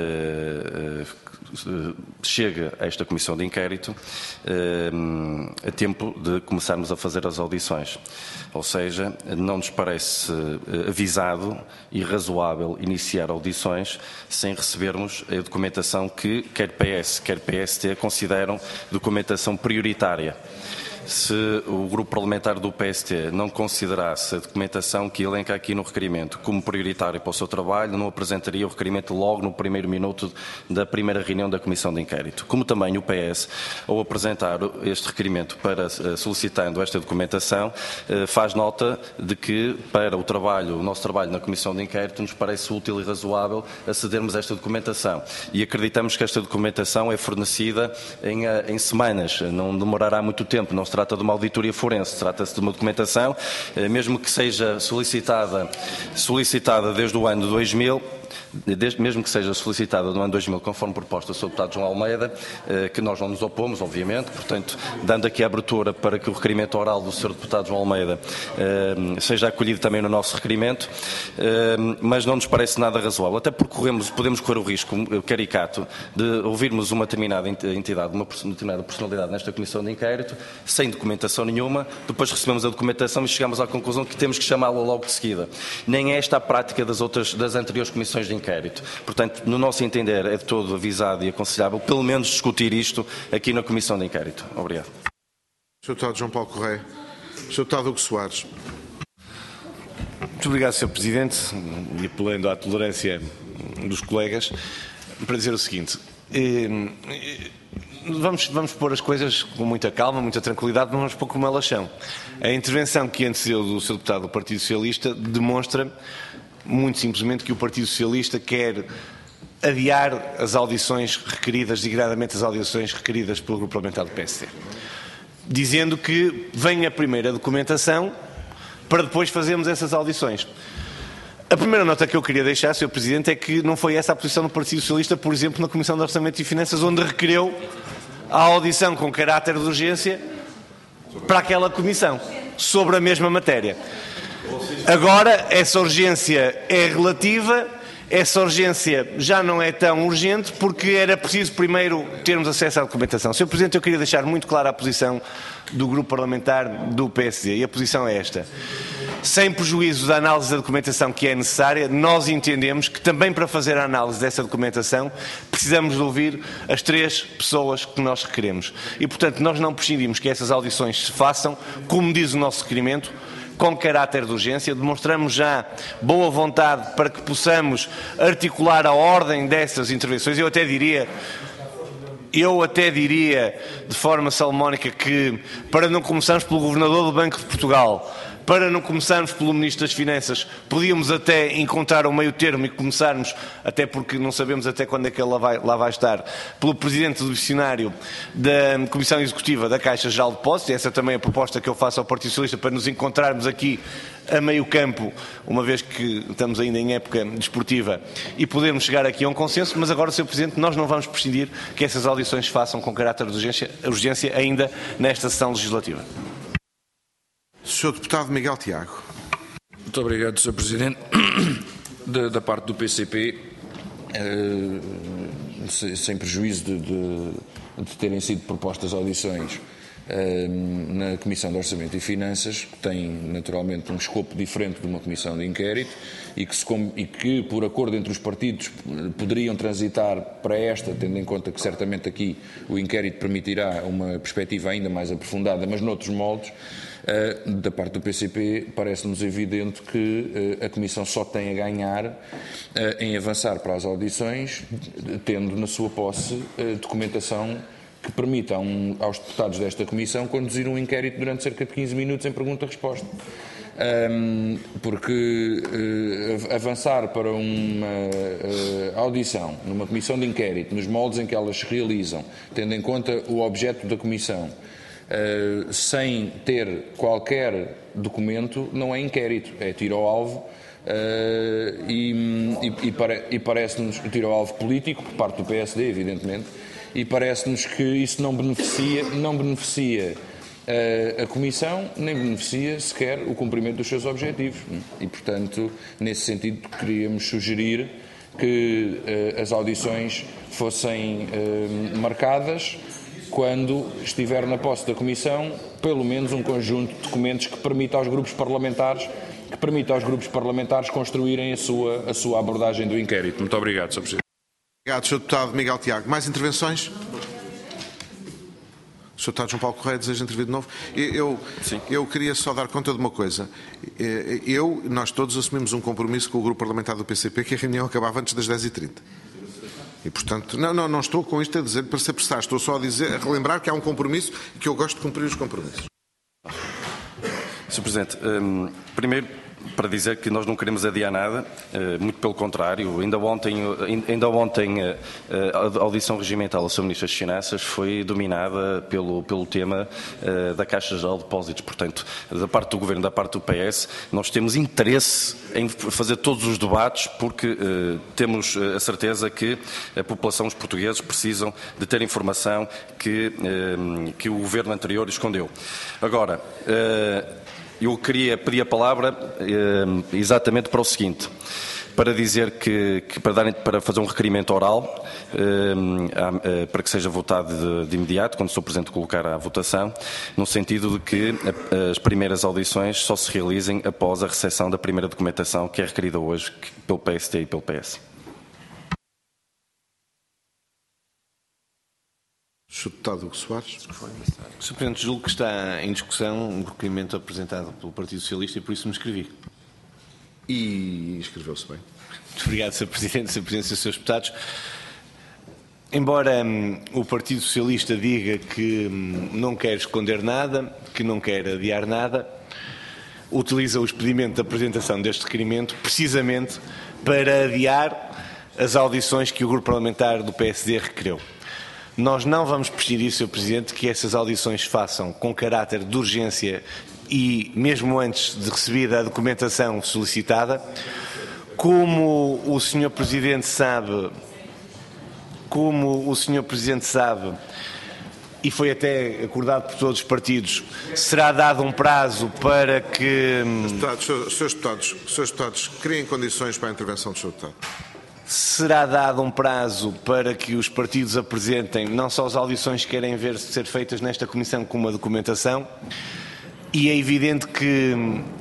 chega a esta Comissão de Inquérito a tempo de começarmos a fazer as audições. Ou seja, não nos parece avisado e razoável iniciar audições sem recebermos a documentação que quer P S, quer P S T consideram documentação prioritária. Se o grupo parlamentar do P S T não considerasse a documentação que elenca aqui no requerimento como prioritária para o seu trabalho, não apresentaria o requerimento logo no primeiro minuto da primeira reunião da Comissão de Inquérito. Como também o P S, ao apresentar este requerimento para, solicitando esta documentação, faz nota de que para o trabalho, o nosso trabalho na Comissão de Inquérito, nos parece útil e razoável acedermos a esta documentação. E acreditamos que esta documentação é fornecida em, em semanas, não demorará muito tempo, não se trata de uma auditoria forense, trata-se de uma documentação, mesmo que seja solicitada, solicitada desde o ano dois mil, Desde, mesmo que seja solicitada no ano dois mil, conforme proposta do senhor Deputado João Almeida, eh, que nós não nos opomos, obviamente, portanto, dando aqui a abertura para que o requerimento oral do senhor Deputado João Almeida eh, seja acolhido também no nosso requerimento, eh, mas não nos parece nada razoável, até porque corremos, podemos correr o risco, o caricato, de ouvirmos uma determinada entidade, uma determinada personalidade nesta Comissão de Inquérito, sem documentação nenhuma, depois recebemos a documentação e chegamos à conclusão que temos que chamá-la logo de seguida. Nem é esta a prática das, outras, das anteriores Comissões de Inquérito. Portanto, no nosso entender, é de todo avisado e aconselhável, pelo menos, discutir isto aqui na Comissão de Inquérito. Obrigado. senhor Deputado João Paulo Correia. senhor Deputado Hugo Soares. Muito obrigado, senhor Presidente, e apelando à tolerância dos colegas, para dizer o seguinte. Vamos, vamos pôr as coisas com muita calma, muita tranquilidade, mas vamos pôr como elas são. A intervenção que antecedeu do senhor Deputado do Partido Socialista demonstra muito simplesmente que o Partido Socialista quer adiar as audições requeridas, degradamente as audições requeridas pelo Grupo Parlamentar do P S T, dizendo que vem a primeira documentação para depois fazermos essas audições. A primeira nota que eu queria deixar, senhor Presidente, é que não foi essa a posição do Partido Socialista, por exemplo, na Comissão de Orçamento e Finanças, onde requereu a audição com caráter de urgência para aquela comissão, sobre a mesma matéria. Agora, essa urgência é relativa, essa urgência já não é tão urgente, porque era preciso primeiro termos acesso à documentação. senhor Presidente, eu queria deixar muito clara a posição do Grupo Parlamentar do P S D, e a posição é esta. Sem prejuízo da análise da documentação que é necessária, nós entendemos que também para fazer a análise dessa documentação precisamos de ouvir as três pessoas que nós requeremos. E, portanto, nós não prescindimos que essas audições se façam, como diz o nosso requerimento, com caráter de urgência, demonstramos já boa vontade para que possamos articular a ordem dessas intervenções. Eu até diria, eu até diria de forma salomónica que, para não começarmos pelo Governador do Banco de Portugal, para não começarmos pelo Ministro das Finanças, podíamos até encontrar um meio termo e começarmos, até porque não sabemos até quando é que ele lá vai, lá vai estar, pelo Presidente do Dicionário da Comissão Executiva da Caixa Geral de Depósitos. Essa também é a proposta que eu faço ao Partido Socialista, para nos encontrarmos aqui a meio campo, uma vez que estamos ainda em época desportiva, e podermos chegar aqui a um consenso. Mas agora, senhor Presidente, nós não vamos prescindir que essas audições se façam com caráter de urgência, urgência ainda nesta sessão legislativa. senhor Deputado Miguel Tiago. Muito obrigado, senhor Presidente. Da, da parte do P C P, eh, sem prejuízo de, de, de terem sido propostas audições eh, na Comissão de Orçamento e Finanças, que tem naturalmente um escopo diferente de uma comissão de inquérito e que, se, e que, por acordo entre os partidos, poderiam transitar para esta, tendo em conta que certamente aqui o inquérito permitirá uma perspectiva ainda mais aprofundada, mas noutros moldes. Uh, da parte do P C P, parece-nos evidente que uh, a Comissão só tem a ganhar uh, em avançar para as audições, tendo na sua posse uh, documentação que permita a um, aos deputados desta Comissão conduzir um inquérito durante cerca de quinze minutos em pergunta-resposta. Um, porque uh, avançar para uma uh, audição numa Comissão de inquérito, nos moldes em que elas se realizam, tendo em conta o objeto da Comissão, Uh, sem ter qualquer documento, não é inquérito, é tiro ao alvo, uh, e, e, e, pare, e parece-nos tiro ao alvo político, por parte do P S D, evidentemente, e parece-nos que isso não beneficia, não beneficia uh, a Comissão, nem beneficia sequer o cumprimento dos seus objetivos. E, portanto, nesse sentido, queríamos sugerir que uh, as audições fossem uh, marcadas quando estiver na posse da Comissão pelo menos um conjunto de documentos que permita aos grupos parlamentares, que permita aos grupos parlamentares construírem a sua, a sua abordagem do inquérito. Muito obrigado, senhor Presidente. Obrigado, senhor Deputado Miguel Tiago. Mais intervenções? O senhor Deputado João Paulo Correia deseja intervir de novo? Eu, eu queria só dar conta de uma coisa. Eu, nós todos assumimos um compromisso com o grupo parlamentar do P C P que a reunião acabava antes das dez e trinta. E, portanto, não, não, não estou com isto a dizer para se apressar, estou só a dizer, a relembrar que há um compromisso e que eu gosto de cumprir os compromissos. senhor Presidente, um, primeiro para dizer que nós não queremos adiar nada, uh, muito pelo contrário. Ainda ontem, ainda ontem uh, a audição regimental ao senhor Ministro das Finanças foi dominada pelo, pelo tema uh, da Caixa Geral de Depósitos. Portanto, da parte do Governo, da parte do P S, nós temos interesse em fazer todos os debates porque uh, temos a certeza que a população, os portugueses, precisam de ter informação que, uh, que o Governo anterior escondeu. Agora, uh, eu queria pedir a palavra eh, exatamente para o seguinte, para dizer que, que para, darem, para fazer um requerimento oral, eh, eh, para que seja votado de, de imediato, quando o senhor Presidente colocar à votação, no sentido de que a, as primeiras audições só se realizem após a recepção da primeira documentação que é requerida hoje pelo P S D e pelo P S. senhor Deputado Hugo Soares. senhor Presidente, julgo que está em discussão um requerimento apresentado pelo Partido Socialista e por isso me inscrevi. E inscreveu-se bem. Muito obrigado, senhor Presidente, senhor Presidente e senhores Deputados. Embora hum, o Partido Socialista diga que hum, não quer esconder nada, que não quer adiar nada, utiliza o expedimento de apresentação deste requerimento precisamente para adiar as audições que o grupo parlamentar do P S D requereu. Nós não vamos prescindir, senhor Presidente, que essas audições se façam com caráter de urgência e mesmo antes de recebida a documentação solicitada. Como o senhor Presidente sabe, como o senhor Presidente sabe, e foi até acordado por todos os partidos, será dado um prazo para que... Senhores deputados, senhores deputados, criem condições para a intervenção do senhor Deputado. Será dado um prazo para que os partidos apresentem não só as audições que querem ver ser feitas nesta Comissão, como a documentação, e é evidente que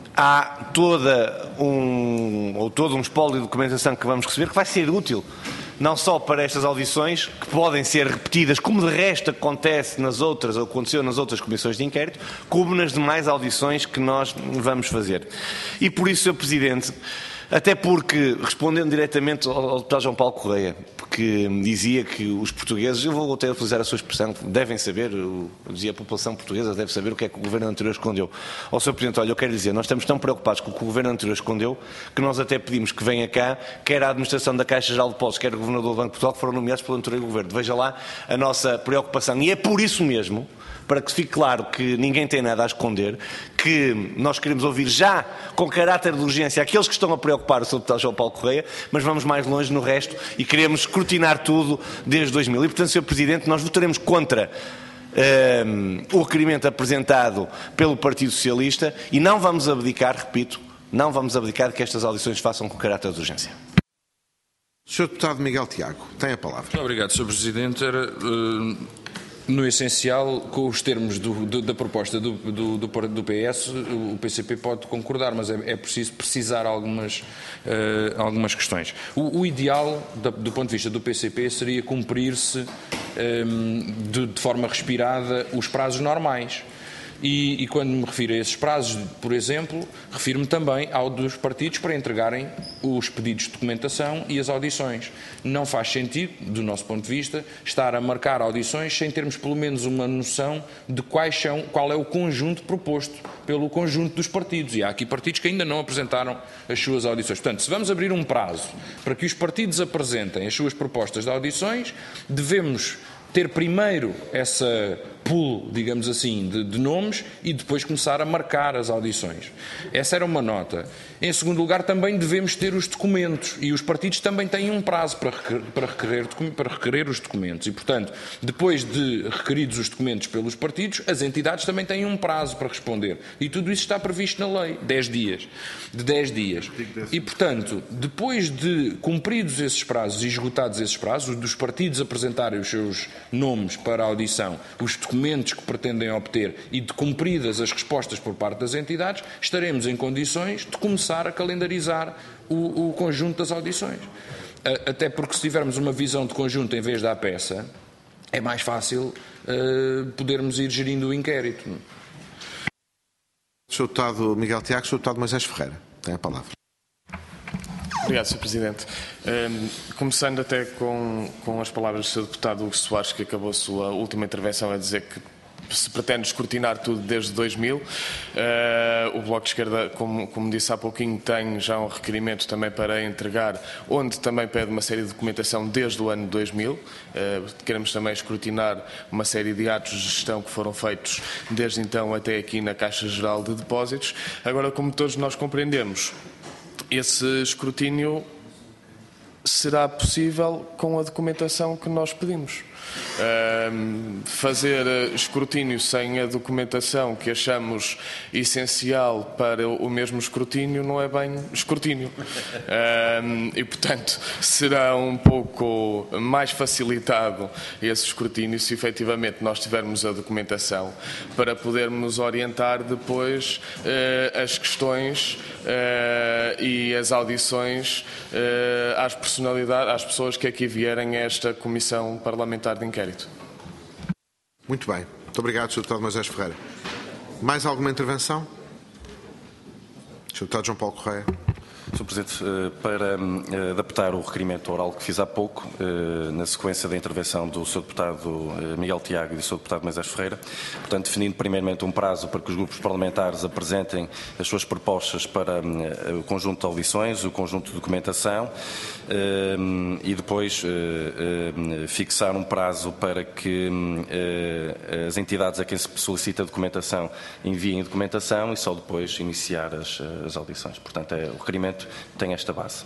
há toda um, ou todo um espólio de documentação que vamos receber que vai ser útil não só para estas audições, que podem ser repetidas, como de resto acontece nas outras, ou aconteceu nas outras comissões de inquérito, como nas demais audições que nós vamos fazer. E por isso, senhor Presidente, até porque, respondendo diretamente ao deputado João Paulo Correia, que me dizia que os portugueses, eu vou até utilizar a sua expressão, devem saber, eu dizia a população portuguesa deve saber o que é que o governo anterior escondeu. Ao senhor Presidente, olha, eu quero dizer, nós estamos tão preocupados com o que o governo anterior escondeu, que nós até pedimos que venha cá, quer a administração da Caixa Geral de Depósitos, quer o governador do Banco de Portugal, que foram nomeados pelo anterior governo. Veja lá a nossa preocupação. E é por isso mesmo, para que fique claro que ninguém tem nada a esconder, que nós queremos ouvir já, com caráter de urgência, aqueles que estão a preocupar o senhor deputado João Paulo Correia, mas vamos mais longe no resto e queremos escrutinar tudo desde dois mil. E, portanto, senhor Presidente, nós votaremos contra um, o requerimento apresentado pelo Partido Socialista e não vamos abdicar, repito, não vamos abdicar de que estas audições se façam com caráter de urgência. senhor Deputado Miguel Tiago, tem a palavra. Muito obrigado, senhor Presidente. Era, uh, no essencial, com os termos do, do, da proposta do, do, do, do P S, o P C P pode concordar, mas é, é preciso precisar algumas, uh, algumas questões. O, o ideal, da, do ponto de vista do P C P, seria cumprir-se um, de, de forma respirada os prazos normais. E, e quando me refiro a esses prazos, por exemplo, refiro-me também ao dos partidos para entregarem os pedidos de documentação e as audições. Não faz sentido, do nosso ponto de vista, estar a marcar audições sem termos pelo menos uma noção de quais são, qual é o conjunto proposto pelo conjunto dos partidos. E há aqui partidos que ainda não apresentaram as suas audições. Portanto, se vamos abrir um prazo para que os partidos apresentem as suas propostas de audições, devemos ter primeiro essa pool, digamos assim, de, de nomes e depois começar a marcar as audições. Essa era uma nota. Em segundo lugar, também devemos ter os documentos e os partidos também têm um prazo para requerer, para requerer, para requerer os documentos e, portanto, depois de requeridos os documentos pelos partidos, as entidades também têm um prazo para responder. E tudo isso está previsto na lei, dez dias, de dez dias. E, portanto, depois de cumpridos esses prazos e esgotados esses prazos, dos partidos apresentarem os seus nomes para a audição, os documentos que pretendem obter e de cumpridas as respostas por parte das entidades, estaremos em condições de começar a calendarizar o, o conjunto das audições. Até porque se tivermos uma visão de conjunto em vez da peça, é mais fácil uh, podermos ir gerindo o inquérito. senhor Deputado Miguel Tiago, senhor Deputado Moisés Ferreira, tem a palavra. Obrigado, senhor Presidente. Um, começando até com, com as palavras do senhor Deputado Hugo Soares, que acabou a sua última intervenção a dizer que se pretende escrutinar tudo desde dois mil. Uh, o Bloco de Esquerda, como, como disse há pouquinho, tem já um requerimento também para entregar, onde também pede uma série de documentação desde o ano dois mil. Uh, queremos também escrutinar uma série de atos de gestão que foram feitos desde então até aqui na Caixa Geral de Depósitos. Agora, como todos nós compreendemos, esse escrutínio será possível com a documentação que nós pedimos. Um, fazer escrutínio sem a documentação que achamos essencial para o mesmo escrutínio não é bem escrutínio. Um, e, portanto, será um pouco mais facilitado esse escrutínio se efetivamente nós tivermos a documentação para podermos orientar depois uh, as questões uh, e as audições uh, às personalidades, às pessoas que aqui vierem a esta Comissão Parlamentar de Inquérito. Muito bem. Muito obrigado, senhor Deputado Moisés Ferreira. Mais alguma intervenção? senhor Deputado João Paulo Correia. senhor Presidente, para adaptar o requerimento oral que fiz há pouco, na sequência da intervenção do senhor Deputado Miguel Tiago e do senhor Deputado Moisés Ferreira, portanto, definindo primeiramente um prazo para que os grupos parlamentares apresentem as suas propostas para o conjunto de audições, o conjunto de documentação, e depois fixar um prazo para que as entidades a quem se solicita a documentação enviem documentação e só depois iniciar as, as audições. Portanto, é, o requerimento tem esta base.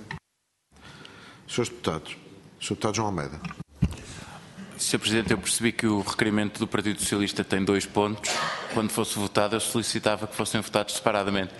senhores Deputados, senhor Deputado João Almeida. senhor Presidente, eu percebi que o requerimento do Partido Socialista tem dois pontos. Quando fosse votado, eu solicitava que fossem votados separadamente.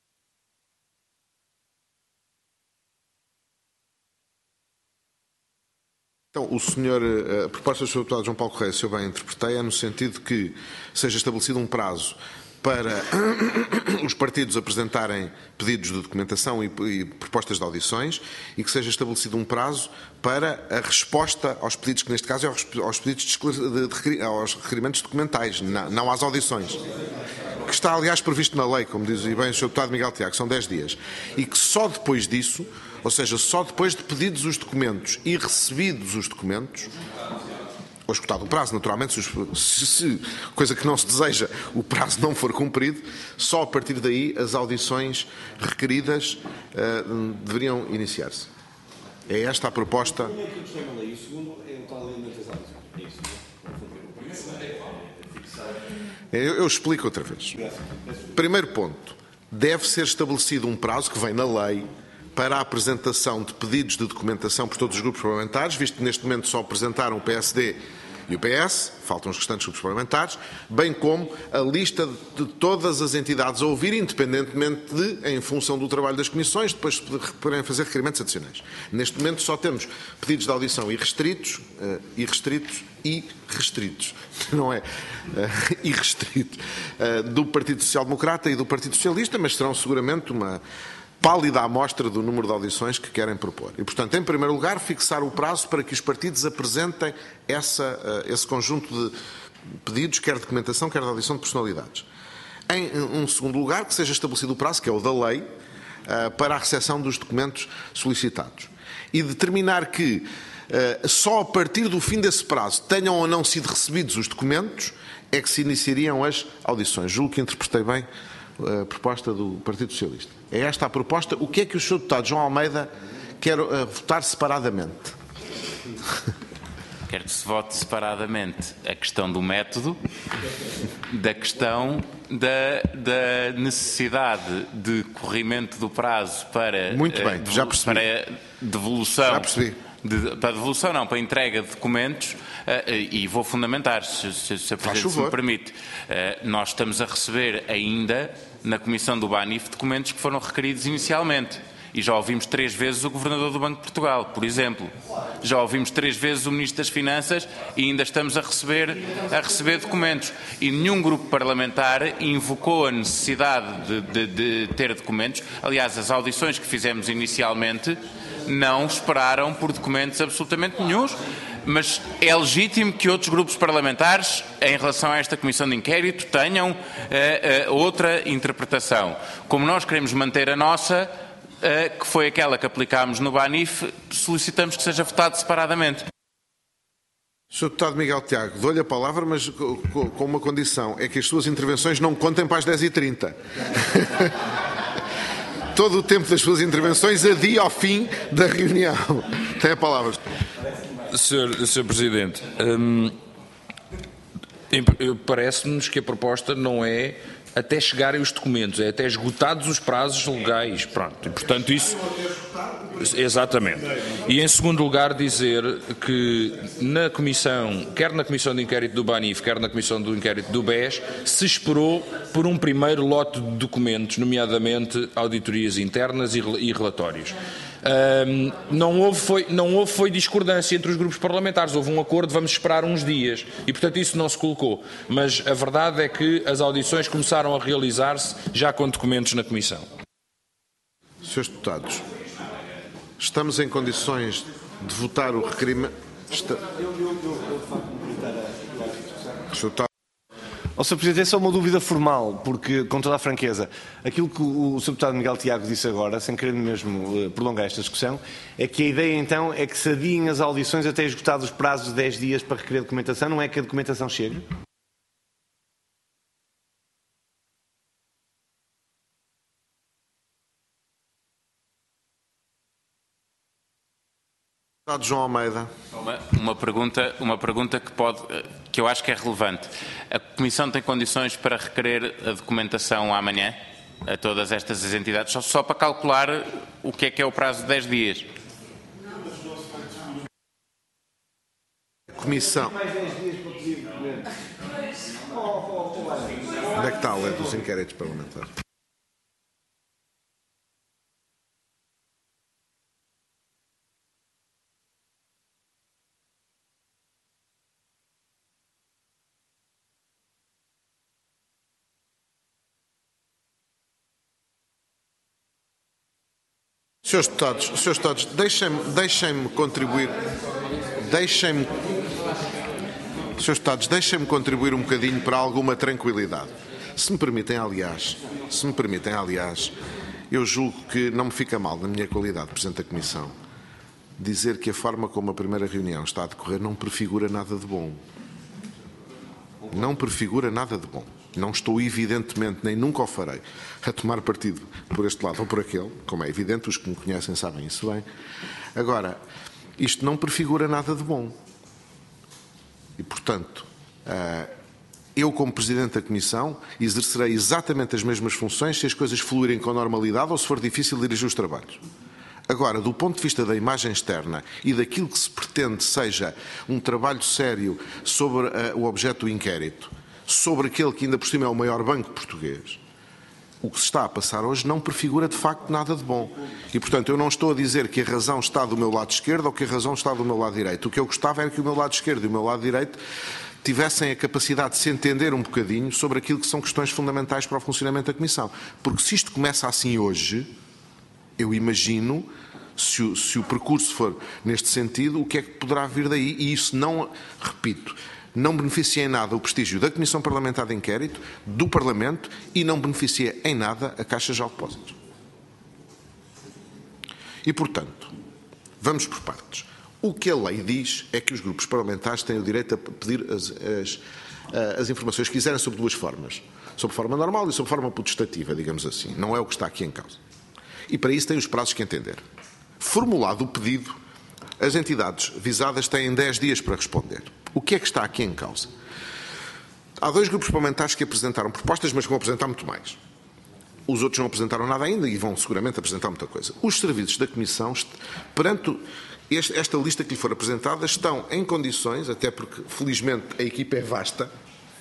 Então, o senhor, a proposta do senhor Deputado João Paulo Correia, se eu bem interpretei, é no sentido que seja estabelecido um prazo para os partidos apresentarem pedidos de documentação e, e propostas de audições e que seja estabelecido um prazo para a resposta aos pedidos, que neste caso é aos, aos pedidos de, de, de, aos requerimentos documentais, não, não às audições. Que está, aliás, previsto na lei, como diz bem o senhor Deputado Miguel Tiago, são dez dias. E que só depois disso, ou seja, só depois de pedidos os documentos e recebidos os documentos, ou escutado o prazo, naturalmente, se, se, coisa que não se deseja, o prazo não for cumprido, só a partir daí as audições requeridas uh, deveriam iniciar-se. É esta a proposta. Eu, eu explico outra vez. Primeiro ponto, deve ser estabelecido um prazo que vem na lei para a apresentação de pedidos de documentação por todos os grupos parlamentares, visto que neste momento só apresentaram o P S D e o P S, faltam os restantes grupos parlamentares, bem como a lista de todas as entidades a ouvir, independentemente de, em função do trabalho das comissões, depois poderem fazer requerimentos adicionais. Neste momento só temos pedidos de audição irrestritos, uh, irrestritos e restritos, não é uh, irrestrito, uh, do Partido Social Democrata e do Partido Socialista, mas serão seguramente uma pálida amostra do número de audições que querem propor. E, portanto, em primeiro lugar, fixar o prazo para que os partidos apresentem essa, uh, esse conjunto de pedidos, quer de documentação, quer de audição de personalidades. Em um segundo lugar, que seja estabelecido o prazo, que é o da lei, uh, para a recepção dos documentos solicitados. E determinar que uh, só a partir do fim desse prazo, tenham ou não sido recebidos os documentos, é que se iniciariam as audições. Julgo que interpretei bem a proposta do Partido Socialista. É esta a proposta. O que é que o senhor Deputado João Almeida quer uh, votar separadamente? Quero que se vote separadamente a questão do método, da questão da, da necessidade de corrimento do prazo para, Muito bem, uh, já percebi. para devolução. Já percebi. De, para devolução, não, para entrega de documentos, uh, e vou fundamentar, se, se, se a Presidente se me permite. Uh, nós estamos a receber ainda, na Comissão do BANIF, documentos que foram requeridos inicialmente. E já ouvimos três vezes o Governador do Banco de Portugal, por exemplo. Já ouvimos três vezes o Ministro das Finanças e ainda estamos a receber, a receber documentos. E nenhum grupo parlamentar invocou a necessidade de, de, de ter documentos. Aliás, as audições que fizemos inicialmente não esperaram por documentos absolutamente nenhuns, mas é legítimo que outros grupos parlamentares, em relação a esta Comissão de Inquérito, tenham uh, uh, outra interpretação. Como nós queremos manter a nossa, uh, que foi aquela que aplicámos no BANIF, solicitamos que seja votado separadamente. senhor Deputado Miguel Tiago, dou-lhe a palavra, mas com uma condição, é que as suas intervenções não contem para as dez e trinta. Todo o tempo das suas intervenções adia ao fim da reunião. Tem a palavra. senhor senhor Presidente, hum, parece-nos que a proposta não é até chegarem os documentos, é até esgotados os prazos legais. Pronto, e portanto isso... Exatamente. E em segundo lugar dizer que na Comissão, quer na Comissão de Inquérito do BANIF, quer na Comissão do Inquérito do B E S, se esperou por um primeiro lote de documentos, nomeadamente auditorias internas e relatórios. Um, não, houve foi, não houve foi discordância entre os grupos parlamentares, houve um acordo, vamos esperar uns dias e portanto isso não se colocou, mas a verdade é que as audições começaram a realizar-se já com documentos na Comissão. senhores Deputados, estamos em condições de votar o requerimento... Está... Ó senhor Presidente, é só uma dúvida formal, porque, com toda a franqueza, aquilo que o senhor Deputado Miguel Tiago disse agora, sem querer mesmo uh, prolongar esta discussão, é que a ideia então é que se adiem as audições até esgotados os prazos de dez dias para requerer documentação, não é que a documentação chegue? Deputado João Almeida. Uma, uma, pergunta, uma pergunta que, pode, que eu acho que é relevante. A Comissão tem condições para requerer a documentação amanhã a todas estas entidades, só, só para calcular o que é que é o prazo de dez dias? Comissão. Onde é que está a lei dos inquéritos parlamentares? senhores Deputados, senhores Deputados, deixem-me deixem-me contribuir, deixem-me, senhores Deputados, deixem-me contribuir um bocadinho para alguma tranquilidade. Se me permitem, aliás, se me permitem, aliás, eu julgo que não me fica mal, na minha qualidade de Presidente da Comissão, dizer que a forma como a primeira reunião está a decorrer não prefigura nada de bom. Não prefigura nada de bom. Não estou, evidentemente, nem nunca o farei, a tomar partido por este lado ou por aquele, como é evidente, os que me conhecem sabem isso bem. Agora, isto não prefigura nada de bom. E, portanto, eu, como Presidente da Comissão, exercerei exatamente as mesmas funções se as coisas fluírem com normalidade ou se for difícil dirigir os trabalhos. Agora, do ponto de vista da imagem externa e daquilo que se pretende seja um trabalho sério sobre uh, o objeto do inquérito, sobre aquele que ainda por cima é o maior banco português, o que se está a passar hoje não prefigura de facto nada de bom. E, portanto, eu não estou a dizer que a razão está do meu lado esquerdo ou que a razão está do meu lado direito. O que eu gostava era que o meu lado esquerdo e o meu lado direito tivessem a capacidade de se entender um bocadinho sobre aquilo que são questões fundamentais para o funcionamento da Comissão. Porque se isto começa assim hoje, eu imagino, se o, se o percurso for neste sentido, o que é que poderá vir daí? E isso não, repito, não beneficia em nada o prestígio da Comissão Parlamentar de Inquérito, do Parlamento e não beneficia em nada a Caixa de Depósitos. E, portanto, vamos por partes. O que a lei diz é que os grupos parlamentares têm o direito a pedir as, as, as informações que quiserem sob duas formas. Sob forma normal e sob forma potestativa, digamos assim. Não é o que está aqui em causa. E para isso têm os prazos que entender. Formulado o pedido, as entidades visadas têm dez dias para responder. O que é que está aqui em causa? Há dois grupos parlamentares que apresentaram propostas, mas que vão apresentar muito mais. Os outros não apresentaram nada ainda e vão seguramente apresentar muita coisa. Os serviços da Comissão, perante esta lista que lhe for apresentada, estão em condições, até porque felizmente a equipa é vasta,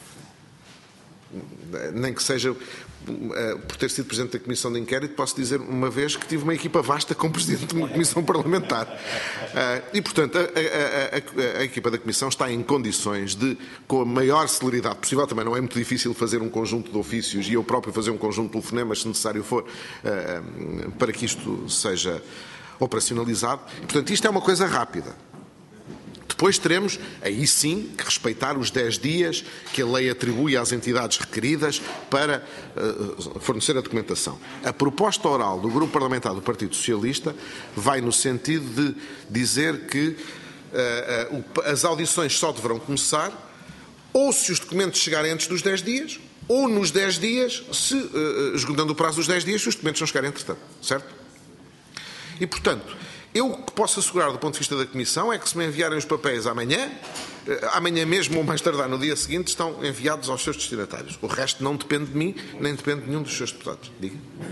nem que seja por ter sido Presidente da Comissão de Inquérito, posso dizer uma vez que tive uma equipa vasta como Presidente de uma Comissão Parlamentar. E, portanto, a, a, a, a equipa da Comissão está em condições de, com a maior celeridade possível, também não é muito difícil fazer um conjunto de ofícios e eu próprio fazer um conjunto de telefonemas, se necessário for, para que isto seja operacionalizado. E, portanto, isto é uma coisa rápida. Depois teremos, aí sim, que respeitar os dez dias que a lei atribui às entidades requeridas para uh, fornecer a documentação. A proposta oral do Grupo Parlamentar do Partido Socialista vai no sentido de dizer que uh, uh, as audições só deverão começar ou se os documentos chegarem antes dos dez dias ou nos dez dias, se, uh, esgotando o prazo dos dez dias, se os documentos não chegarem entretanto. Certo? E, portanto, eu o que posso assegurar do ponto de vista da Comissão é que se me enviarem os papéis amanhã, amanhã mesmo ou mais tardar no dia seguinte, estão enviados aos seus destinatários. O resto não depende de mim, nem depende de nenhum dos seus deputados. Diga.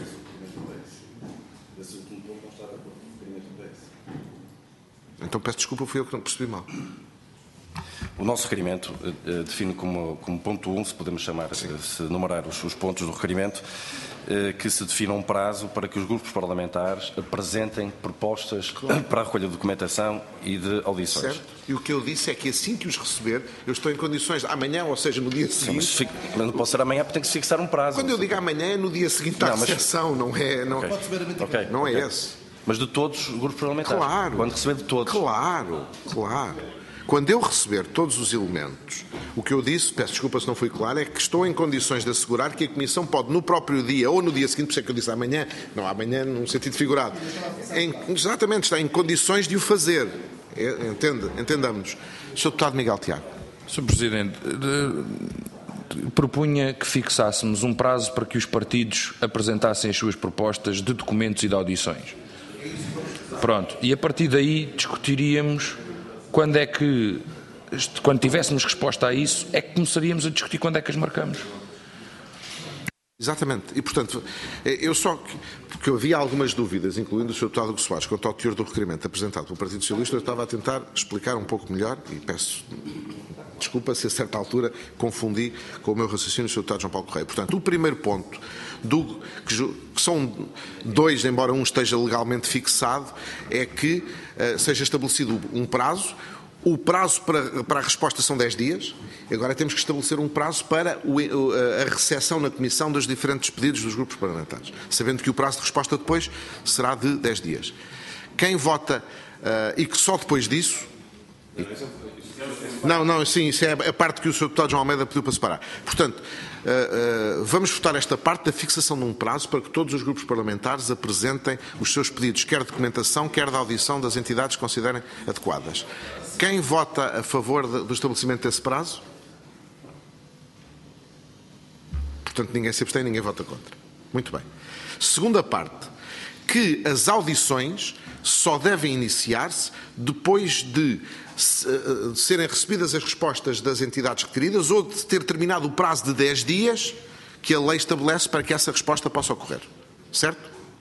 Então peço desculpa, fui eu que não percebi mal. O nosso requerimento eh, define como, como ponto um, se podemos chamar, se, se numerar os, os pontos do requerimento, eh, que se defina um prazo para que os grupos parlamentares apresentem propostas claro. Para a recolha de documentação e de audições. Certo. E o que eu disse é que assim que os receber, eu estou em condições, amanhã, ou seja, no dia seguinte... Sim, mas, fico, mas não pode ser amanhã porque tem que se fixar um prazo. Quando eu digo amanhã, é no dia seguinte à recepção, mas... não é... Não, okay. Okay. não é okay. esse. Mas de todos os grupos parlamentares? Claro. Quando receber de todos? Claro, claro. Quando eu receber todos os elementos, o que eu disse, peço desculpa se não fui claro, é que estou em condições de assegurar que a Comissão pode, no próprio dia ou no dia seguinte, por isso é que eu disse amanhã, não amanhã num sentido figurado, em, exatamente, está em condições de o fazer. Entende? Entendamos-nos. senhor Deputado Miguel Tiago. senhor Presidente, de, propunha que fixássemos um prazo para que os partidos apresentassem as suas propostas de documentos e de audições. Pronto. E a partir daí discutiríamos quando é que, quando tivéssemos resposta a isso, é que começaríamos a discutir quando é que as marcamos. Exatamente. E, portanto, eu só... Porque havia algumas dúvidas, incluindo o senhor Deputado Hugo Soares, quanto ao teor do requerimento apresentado pelo Partido Socialista, eu estava a tentar explicar um pouco melhor, e peço desculpa se a certa altura confundi com o meu raciocínio, senhor Deputado João Paulo Correia. Portanto, o primeiro ponto, do, que, que são dois, embora um esteja legalmente fixado, é que uh, seja estabelecido um prazo. o prazo para, para a resposta são dez dias, agora temos que estabelecer um prazo para o, a recepção na Comissão dos diferentes pedidos dos grupos parlamentares, sabendo que o prazo de resposta depois será de dez dias. Quem vota, uh, e que só depois disso... Não, não, sim, isso é a parte que o senhor Deputado João Almeida pediu para separar. Portanto, uh, uh, vamos votar esta parte da fixação de um prazo para que todos os grupos parlamentares apresentem os seus pedidos, quer de documentação, quer de audição das entidades que considerem adequadas. Quem vota a favor de, do estabelecimento desse prazo? Portanto, ninguém se abstém, ninguém vota contra. Muito bem. Segunda parte, que as audições só devem iniciar-se depois de serem recebidas as respostas das entidades requeridas ou de ter terminado o prazo de dez dias que a lei estabelece para que essa resposta possa ocorrer. Certo?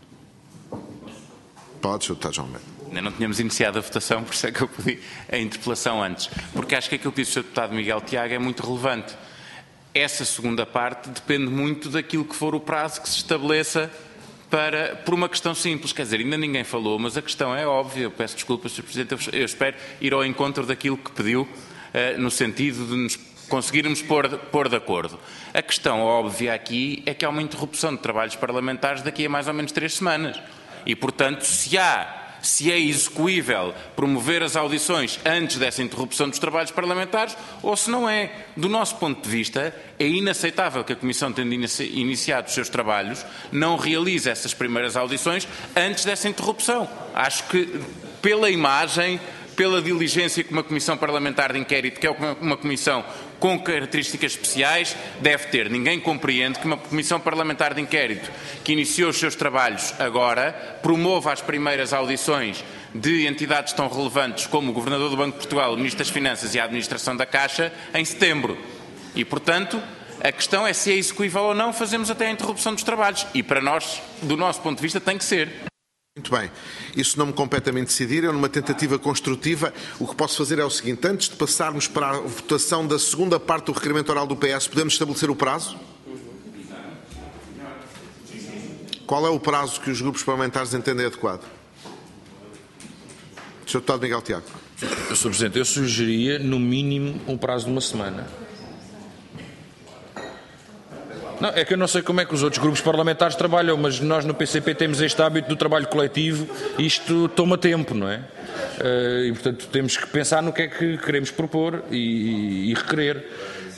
Pode, senhor Deputado João Almeida. Ainda não tínhamos iniciado a votação, por isso é que eu pedi a interpelação antes. Porque acho que aquilo que disse o senhor Deputado Miguel Tiago é muito relevante. Essa segunda parte depende muito daquilo que for o prazo que se estabeleça para, por uma questão simples. Quer dizer, ainda ninguém falou, mas a questão é óbvia. Eu peço desculpas, senhor Presidente, eu espero ir ao encontro daquilo que pediu, no sentido de nos conseguirmos pôr, pôr de acordo. A questão óbvia aqui é que há uma interrupção de trabalhos parlamentares daqui a mais ou menos três semanas. E, portanto, se há... se é execuível promover as audições antes dessa interrupção dos trabalhos parlamentares ou se não é. Do nosso ponto de vista, é inaceitável que a Comissão, tendo iniciado os seus trabalhos, não realize essas primeiras audições antes dessa interrupção. Acho que, pela imagem, pela diligência que uma Comissão Parlamentar de Inquérito, que é uma comissão com características especiais, deve ter. Ninguém compreende que uma Comissão Parlamentar de Inquérito, que iniciou os seus trabalhos agora, promova as primeiras audições de entidades tão relevantes como o Governador do Banco de Portugal, o Ministro das Finanças e a Administração da Caixa, em setembro. E, portanto, a questão é se é execuível ou não, fazemos até a interrupção dos trabalhos. E, para nós, do nosso ponto de vista, tem que ser. Muito bem. Isso não me compete a mim decidir, é numa tentativa construtiva. O que posso fazer é o seguinte: antes de passarmos para a votação da segunda parte do requerimento oral do P S, podemos estabelecer o prazo? Qual é o prazo que os grupos parlamentares entendem adequado? senhor Deputado Miguel Tiago. senhor Presidente, eu sugeria, no mínimo, um prazo de uma semana. Não, é que eu não sei como é que os outros grupos parlamentares trabalham, mas nós no P C P temos este hábito do trabalho coletivo e isto toma tempo, não é? E, portanto, temos que pensar no que é que queremos propor e, e requerer.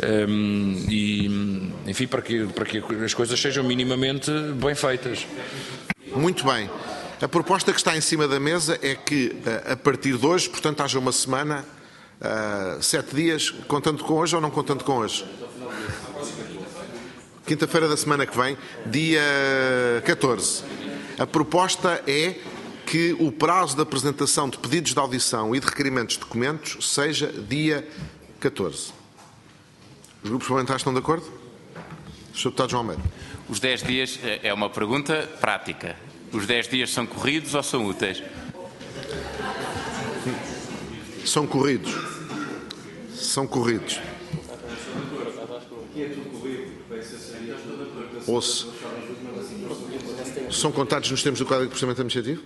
E, enfim, para que, para que as coisas sejam minimamente bem feitas. Muito bem. A proposta que está em cima da mesa é que, a partir de hoje, portanto, haja uma semana, sete dias, contando com hoje ou não contando com hoje? Quinta-feira da semana que vem, dia catorze. A proposta é que o prazo de apresentação de pedidos de audição e de requerimentos de documentos seja dia catorze. Os grupos parlamentares estão de acordo? senhor Deputado João Almeida. Os dez dias é uma pergunta prática. Os dez dias são corridos ou são úteis? São corridos. São corridos. Ou se são contados nos termos do Código de Procedimento Administrativo?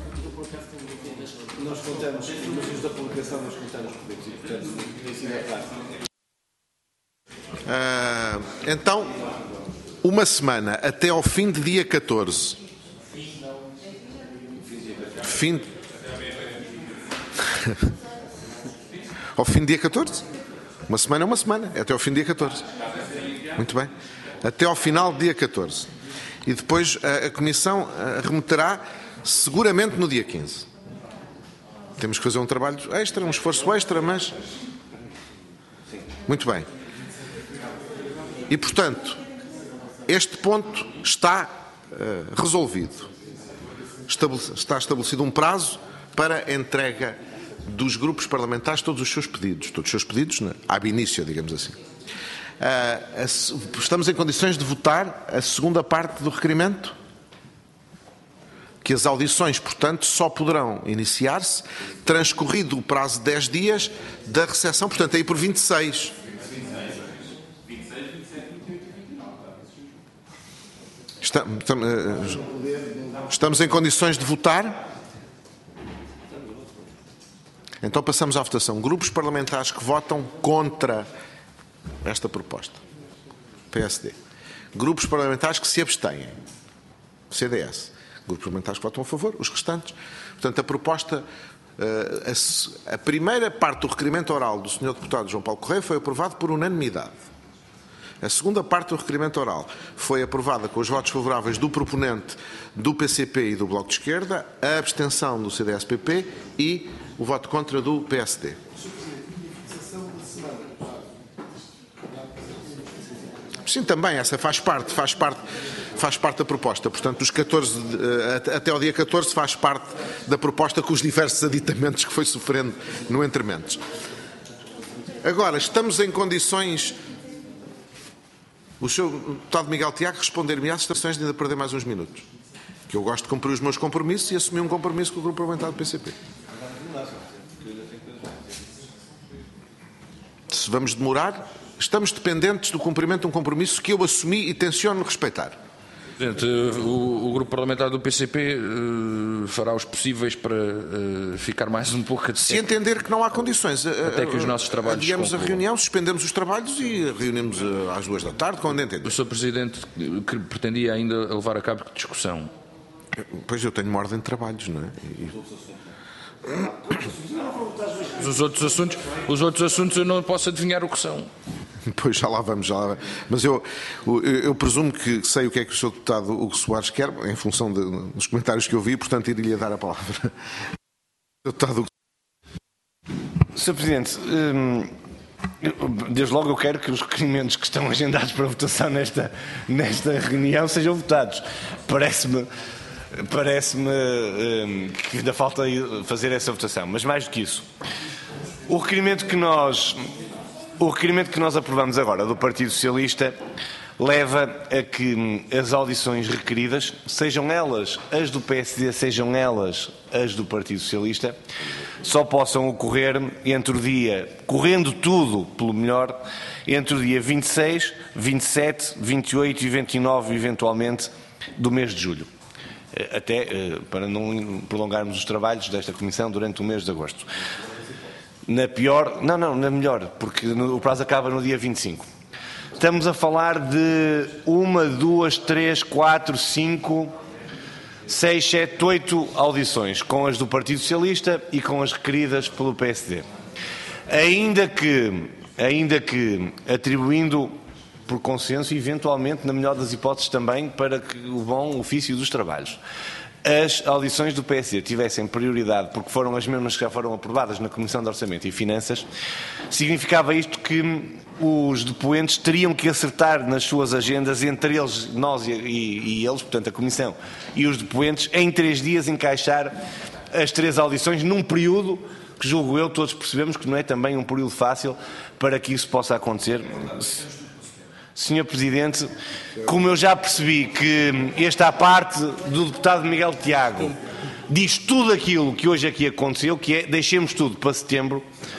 Nós contamos, nos da publicação, nós contamos corridos e, portanto, ensino é prático. Ah, então, uma semana até ao fim de dia catorze. Fim. Ao fim de dia catorze? Uma semana é uma semana, é até ao fim do dia catorze. Muito bem. Até ao final do dia catorze. E depois a, a Comissão remeterá seguramente no dia quinze. Temos que fazer um trabalho extra, um esforço extra, mas... Muito bem. E, portanto, este ponto está uh, resolvido. Estabelece, está estabelecido um prazo para a entrega dos grupos parlamentares todos os seus pedidos. Todos os seus pedidos, né? Ab início, digamos assim. Uh, estamos em condições de votar a segunda parte do requerimento? Que as audições, portanto, só poderão iniciar-se transcorrido o prazo de dez dias da recepção, portanto, aí por vinte e seis. Estamos, estamos em condições de votar? Então passamos à votação. Grupos parlamentares que votam contra esta proposta. P S D. Grupos parlamentares que se abstêm. C D S. Grupos parlamentares que votam a favor, os restantes. Portanto, a proposta, a primeira parte do requerimento oral do senhor deputado João Paulo Correia foi aprovada por unanimidade. A segunda parte do requerimento oral foi aprovada com os votos favoráveis do proponente, do P C P e do Bloco de Esquerda, a abstenção do C D S P P e o voto contra do P S D. Sim, também, essa faz parte, faz parte, faz parte da proposta. Portanto, os catorze, até ao dia catorze faz parte da proposta com os diversos aditamentos que foi sofrendo no entrementes. Agora, estamos em condições... O senhor deputado Miguel Tiago responder-me às estações de ainda perder mais uns minutos. Que eu gosto de cumprir os meus compromissos e assumir um compromisso com o grupo parlamentar do P C P. Se vamos demorar, estamos dependentes do cumprimento de um compromisso que eu assumi e tenciono respeitar. Presidente, o, o grupo parlamentar do P C P uh, fará os possíveis para uh, ficar mais um pouco a Se entender que não há condições, até que os nossos trabalhos adiamos a reunião, suspendemos os trabalhos e reunimos às duas da tarde, quando entender. O senhor Presidente que pretendia ainda levar a cabo que discussão? Pois eu tenho uma ordem de trabalhos, não é? E... Os outros assuntos, os outros assuntos eu não posso adivinhar o que são. Pois já lá vamos, já lá vamos. Mas eu, eu, eu presumo que sei o que é que o senhor deputado Hugo Soares quer, em função de, dos comentários que eu vi, portanto iria dar a palavra. Deputado Hugo. senhor Presidente, hum, desde logo eu quero que os requerimentos que estão agendados para votação nesta, nesta reunião sejam votados. Parece-me parece-me hum, que ainda falta fazer essa votação, mas mais do que isso, o requerimento que nós... O requerimento que nós aprovamos agora do Partido Socialista leva a que as audições requeridas, sejam elas as do P S D, sejam elas as do Partido Socialista, só possam ocorrer entre o dia, correndo tudo pelo melhor, entre o dia vinte e seis, vinte e sete, vinte e oito e vinte e nove, eventualmente, do mês de julho. Até para não prolongarmos os trabalhos desta Comissão durante o mês de agosto. Na pior, não, não, na melhor, porque no, o prazo acaba no dia vinte e cinco. Estamos a falar de uma, duas, três, quatro, cinco, seis, sete, oito audições, com as do Partido Socialista e com as requeridas pelo P S D. Ainda que, ainda que atribuindo por consenso, eventualmente, na melhor das hipóteses também, para que o bom ofício dos trabalhos, as audições do P S D tivessem prioridade, porque foram as mesmas que já foram aprovadas na Comissão de Orçamento e Finanças, significava isto que os depoentes teriam que acertar nas suas agendas, entre eles, nós e, e, e eles, portanto a Comissão e os depoentes, em três dias encaixar as três audições num período que, julgo eu, todos percebemos que não é também um período fácil para que isso possa acontecer. senhor Presidente, como eu já percebi que esta parte do deputado Miguel Tiago diz tudo aquilo que hoje aqui aconteceu, que é deixemos tudo para setembro,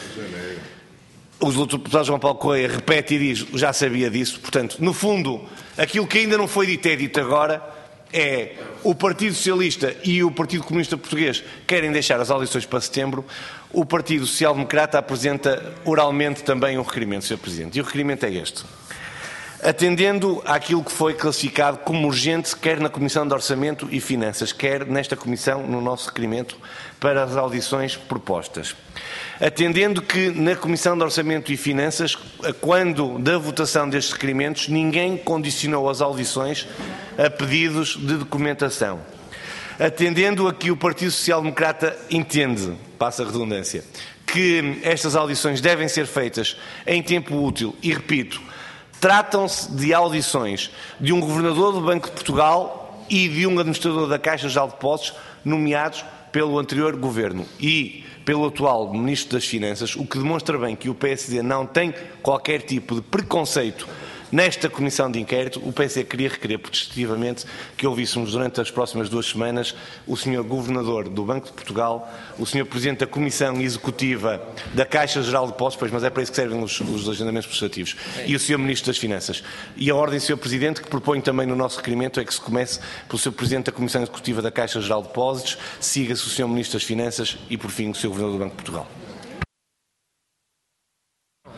o deputado João Paulo Correia repete e diz, já sabia disso, portanto, no fundo, aquilo que ainda não foi dito é dito agora, é o Partido Socialista e o Partido Comunista Português querem deixar as audições para setembro, o Partido Social Democrata apresenta oralmente também um requerimento, senhor Presidente, e o requerimento é este. Atendendo àquilo que foi classificado como urgente, quer na Comissão de Orçamento e Finanças, quer nesta Comissão, no nosso requerimento, para as audições propostas. Atendendo que na Comissão de Orçamento e Finanças, quando da votação destes requerimentos, ninguém condicionou as audições a pedidos de documentação. Atendendo a que o Partido Social Democrata entende, passa a redundância, que estas audições devem ser feitas em tempo útil e, repito, tratam-se de audições de um governador do Banco de Portugal e de um administrador da Caixa Geral de Depósitos nomeados pelo anterior governo e pelo atual Ministro das Finanças, o que demonstra bem que o P S D não tem qualquer tipo de preconceito nesta Comissão de Inquérito. O P S D queria requerer protestativamente que ouvíssemos durante as próximas duas semanas o senhor Governador do Banco de Portugal, o senhor Presidente da Comissão Executiva da Caixa Geral de Depósitos, pois, mas é para isso que servem os, os agendamentos prestativos, e o senhor Ministro das Finanças. E a ordem, senhor Presidente, que proponho também no nosso requerimento é que se comece pelo senhor Presidente da Comissão Executiva da Caixa Geral de Depósitos, siga-se o senhor Ministro das Finanças e, por fim, o senhor Governador do Banco de Portugal.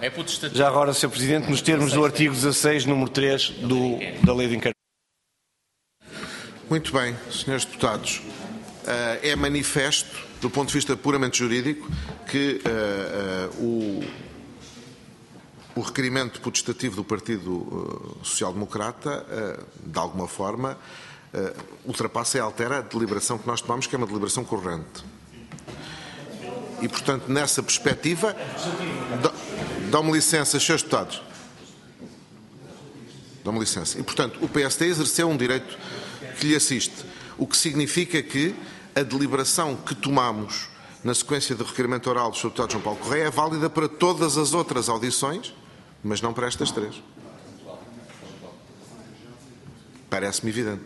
É potestativo. Já agora, senhor Presidente, nos termos do artigo dezasseis, número três do, da Lei de Inquérito. Muito bem, senhores deputados. É manifesto, do ponto de vista puramente jurídico, que uh, uh, o, o requerimento potestativo do Partido uh, Social Democrata, uh, de alguma forma, uh, ultrapassa e altera a deliberação que nós tomamos, que é uma deliberação corrente. E, portanto, nessa perspectiva, dão-me licença, senhores deputados. Dão-me licença. E, portanto, o P S D exerceu um direito que lhe assiste, o que significa que a deliberação que tomamos na sequência do requerimento oral do senhor Deputado João Paulo Correia é válida para todas as outras audições, mas não para estas três. Parece-me evidente.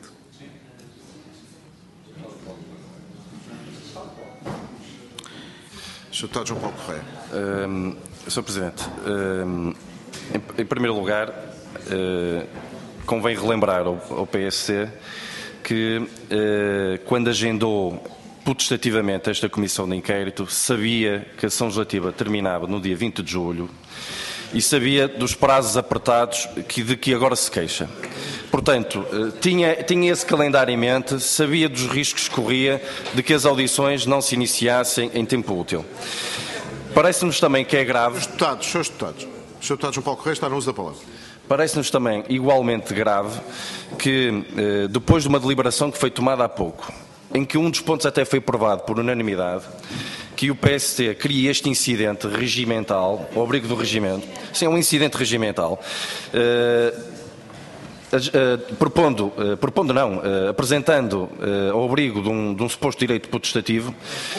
senhor Deputado João Paulo Correia. Um, senhor Presidente, um, em, em primeiro lugar, uh, convém relembrar ao, ao P S C que, uh, quando agendou potestativamente esta Comissão de Inquérito, sabia que a sessão legislativa terminava no dia vinte de julho e sabia dos prazos apertados que, de que agora se queixa. Portanto, uh, tinha, tinha esse calendário em mente, sabia dos riscos que corria de que as audições não se iniciassem em tempo útil. Parece-nos também que é grave... Senhores deputados, senhores deputados, o senhor Deputado João Paulo Correia está no uso da palavra. Parece-nos também igualmente grave que, depois de uma deliberação que foi tomada há pouco, em que um dos pontos até foi aprovado por unanimidade, que o P S T cria este incidente regimental, ao abrigo do regimento, sim, é um incidente regimental, uh, uh, propondo, uh, propondo não, uh, apresentando uh, ao abrigo de um, de um suposto direito potestativo.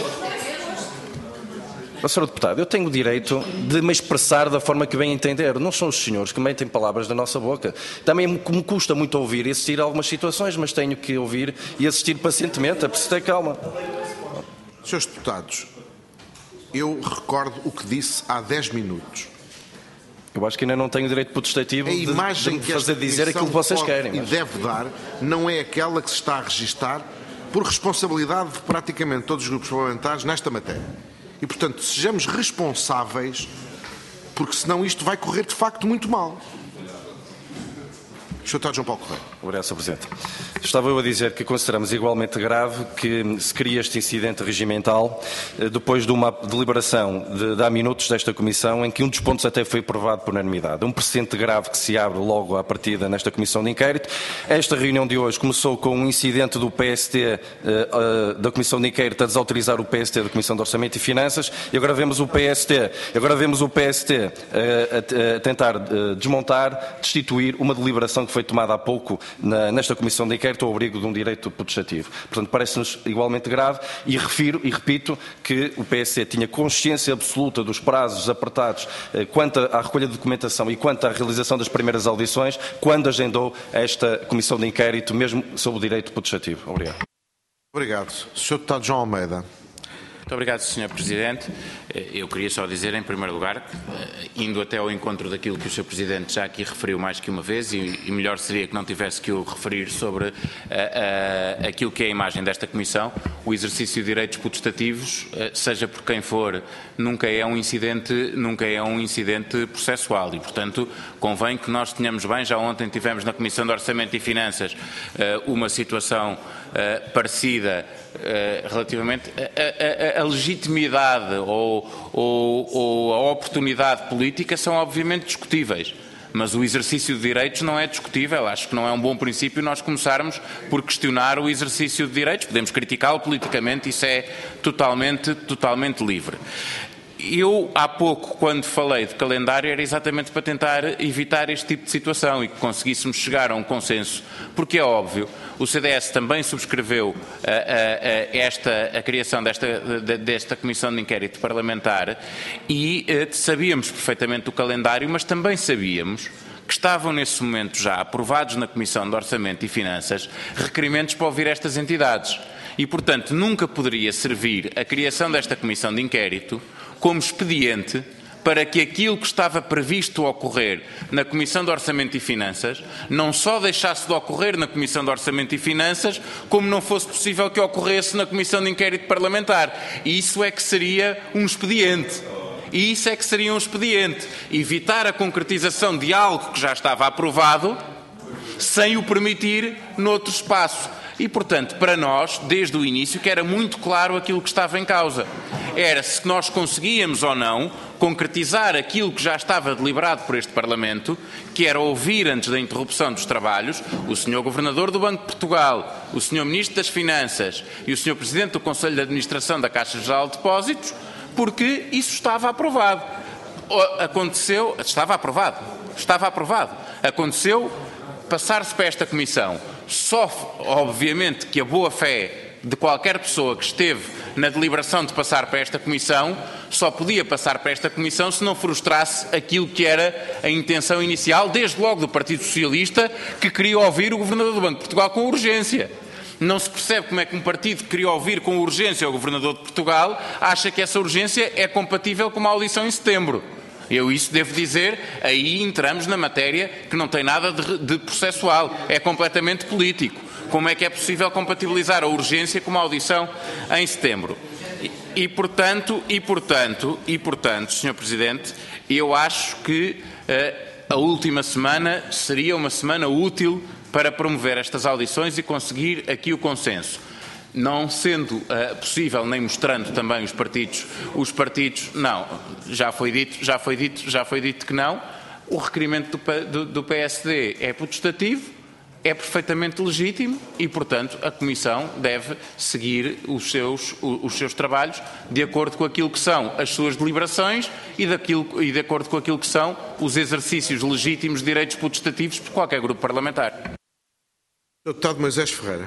senhor Deputado, eu tenho o direito de me expressar da forma que bem entender. Não são os senhores que metem palavras da nossa boca. Também me custa muito ouvir e assistir a algumas situações, mas tenho que ouvir e assistir pacientemente. É preciso ter calma. Senhores deputados, eu recordo o que disse há dez minutos. Eu acho que ainda não tenho o direito potestativo a imagem de, de que fazer dizer aquilo que vocês querem. Mas... e deve dar não é aquela que se está a registar por responsabilidade de praticamente todos os grupos parlamentares nesta matéria. E, portanto, sejamos responsáveis, porque senão isto vai correr de facto muito mal. senhor Deputado João Paulo Correia. Obrigado, senhor Presidente. Estava eu a dizer que consideramos igualmente grave que se cria este incidente regimental depois de uma deliberação de, de há minutos desta Comissão, em que um dos pontos até foi aprovado por unanimidade. Um precedente grave que se abre logo à partida nesta Comissão de Inquérito. Esta reunião de hoje começou com um incidente do P S T, uh, uh, da Comissão de Inquérito, a desautorizar o P S T da Comissão de Orçamento e Finanças, e agora vemos o P S T, agora vemos o P S T uh, a, a tentar uh, desmontar, destituir uma deliberação que foi tomada há pouco na, nesta Comissão de Inquérito ao abrigo de um direito potestativo. Portanto, parece-nos igualmente grave e refiro e repito que o P S C tinha consciência absoluta dos prazos apertados eh, quanto à recolha de documentação e quanto à realização das primeiras audições quando agendou esta Comissão de Inquérito, mesmo sob o direito potestativo. Obrigado. Obrigado. senhor Deputado João Almeida. Muito obrigado, senhor Presidente. Eu queria só dizer, em primeiro lugar, indo até ao encontro daquilo que o senhor Presidente já aqui referiu mais que uma vez, e, e melhor seria que não tivesse que o referir sobre uh, uh, aquilo que é a imagem desta Comissão, o exercício de direitos potestativos, uh, seja por quem for, nunca é um incidente, nunca é um incidente processual e, portanto, convém que nós tenhamos bem, já ontem tivemos na Comissão de Orçamento e Finanças uh, uma situação uh, parecida uh, relativamente a, a, a legitimidade ou, ou, ou a oportunidade política são obviamente discutíveis, mas o exercício de direitos não é discutível. Acho que não é um bom princípio nós começarmos por questionar o exercício de direitos. Podemos criticá-lo politicamente, isso é totalmente, totalmente livre. Eu, há pouco, quando falei de calendário, era exatamente para tentar evitar este tipo de situação e que conseguíssemos chegar a um consenso, porque é óbvio, o C D S também subscreveu uh, uh, uh, esta, a criação desta, de, desta Comissão de Inquérito Parlamentar e uh, sabíamos perfeitamente o calendário, mas também sabíamos que estavam nesse momento já aprovados na Comissão de Orçamento e Finanças requerimentos para ouvir estas entidades. E, portanto, nunca poderia servir a criação desta Comissão de Inquérito como expediente para que aquilo que estava previsto ocorrer na Comissão de Orçamento e Finanças não só deixasse de ocorrer na Comissão de Orçamento e Finanças, como não fosse possível que ocorresse na Comissão de Inquérito Parlamentar. E isso é que seria um expediente. E isso é que seria um expediente. Evitar a concretização de algo que já estava aprovado sem o permitir noutro espaço. E, portanto, para nós, desde o início, que era muito claro aquilo que estava em causa. Era se nós conseguíamos ou não concretizar aquilo que já estava deliberado por este Parlamento, que era ouvir, antes da interrupção dos trabalhos, o senhor Governador do Banco de Portugal, o senhor Ministro das Finanças e o senhor Presidente do Conselho de Administração da Caixa Geral de Depósitos, porque isso estava aprovado. Aconteceu, estava aprovado, estava aprovado. Aconteceu passar-se para esta Comissão. Só, obviamente, que a boa-fé de qualquer pessoa que esteve na deliberação de passar para esta Comissão só podia passar para esta Comissão se não frustrasse aquilo que era a intenção inicial, desde logo do Partido Socialista, que queria ouvir o Governador do Banco de Portugal com urgência. Não se percebe como é que um partido que queria ouvir com urgência o Governador de Portugal acha que essa urgência é compatível com uma audição em setembro. Eu isso devo dizer, aí entramos na matéria que não tem nada de, de processual, é completamente político. Como é que é possível compatibilizar a urgência com uma audição em setembro? E, e portanto, e portanto, e portanto, senhor Presidente, eu acho que uh, a última semana seria uma semana útil para promover estas audições e conseguir aqui o consenso. Não sendo uh, possível, nem mostrando também os partidos, os partidos, não, já foi dito, já foi dito, já foi dito que não, o requerimento do, do, do P S D é potestativo, é perfeitamente legítimo e, portanto, a Comissão deve seguir os seus, os seus trabalhos de acordo com aquilo que são as suas deliberações e, daquilo, e de acordo com aquilo que são os exercícios legítimos de direitos potestativos por qualquer grupo parlamentar. senhor Deputado Moisés Ferreira.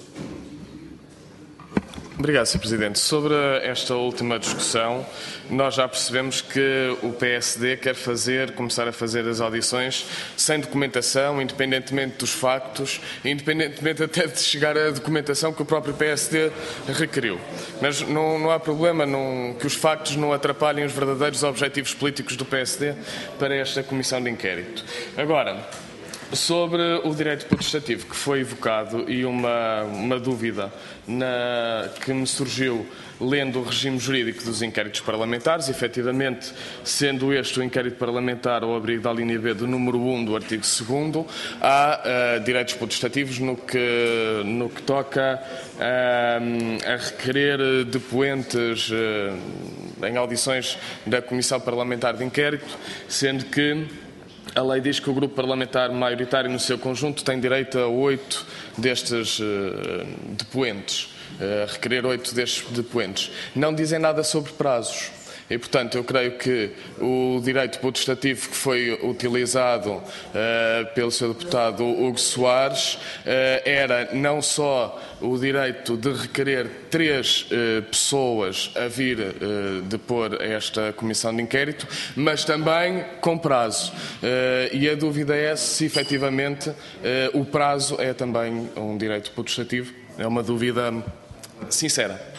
Obrigado, senhor Presidente. Sobre esta última discussão, nós já percebemos que o P S D quer fazer, começar a fazer as audições sem documentação, independentemente dos factos, independentemente até de chegar à documentação que o próprio P S D requeriu. Mas não, não há problema não, que os factos não atrapalhem os verdadeiros objetivos políticos do P S D para esta comissão de inquérito. Agora, sobre o direito potestativo que foi evocado e uma, uma dúvida na, que me surgiu lendo o regime jurídico dos inquéritos parlamentares, efetivamente, sendo este o inquérito parlamentar ao abrigo da linha B do número um do artigo segundo, há uh, direitos potestativos no que, no que toca uh, a requerer depoentes uh, em audições da Comissão Parlamentar de Inquérito, sendo que a lei diz que o grupo parlamentar maioritário no seu conjunto tem direito a oito destes uh, depoentes, uh, requerer oito destes depoentes. Não dizem nada sobre prazos. E, portanto, eu creio que o direito potestativo que foi utilizado uh, pelo seu deputado Hugo Soares uh, era não só o direito de requerer três uh, pessoas a vir uh, depor a esta comissão de inquérito, mas também com prazo. Uh, e a dúvida é se, efetivamente, uh, o prazo é também um direito potestativo. É uma dúvida sincera.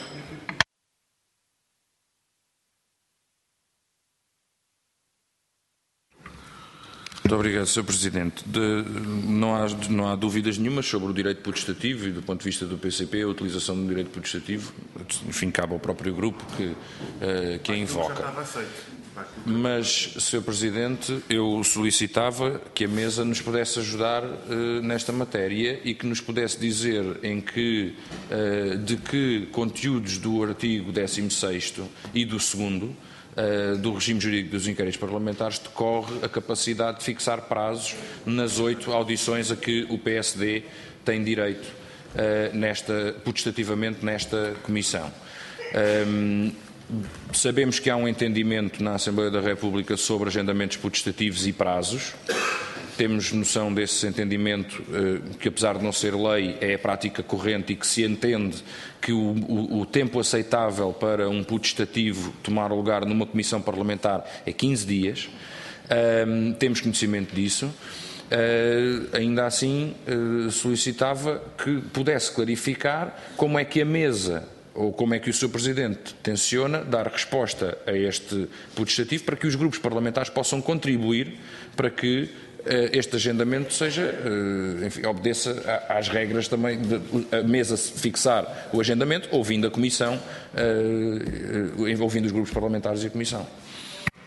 Muito obrigado, senhor Presidente. De, não, há, não há dúvidas nenhumas sobre o direito potestativo e, do ponto de vista do P C P, a utilização do direito potestativo, enfim, cabe ao próprio grupo que, uh, que a invoca. Mas, senhor Presidente, eu solicitava que a mesa nos pudesse ajudar uh, nesta matéria e que nos pudesse dizer em que, uh, de que conteúdos do artigo décimo sexto e do segundo do regime jurídico dos inquéritos parlamentares decorre a capacidade de fixar prazos nas oito audições a que o P S D tem direito uh, nesta, potestativamente nesta comissão. Um, sabemos que há um entendimento na Assembleia da República sobre agendamentos potestativos e prazos. Temos noção desse entendimento, que apesar de não ser lei, é a prática corrente e que se entende que o, o, o tempo aceitável para um potestativo tomar lugar numa comissão parlamentar é quinze dias. Um, temos conhecimento disso. Uh, ainda assim, uh, solicitava que pudesse clarificar como é que a mesa ou como é que o senhor Presidente tenciona dar resposta a este potestativo para que os grupos parlamentares possam contribuir para que este agendamento seja, enfim, obedeça às regras também de a mesa fixar o agendamento, ouvindo a Comissão, ouvindo os grupos parlamentares e a Comissão.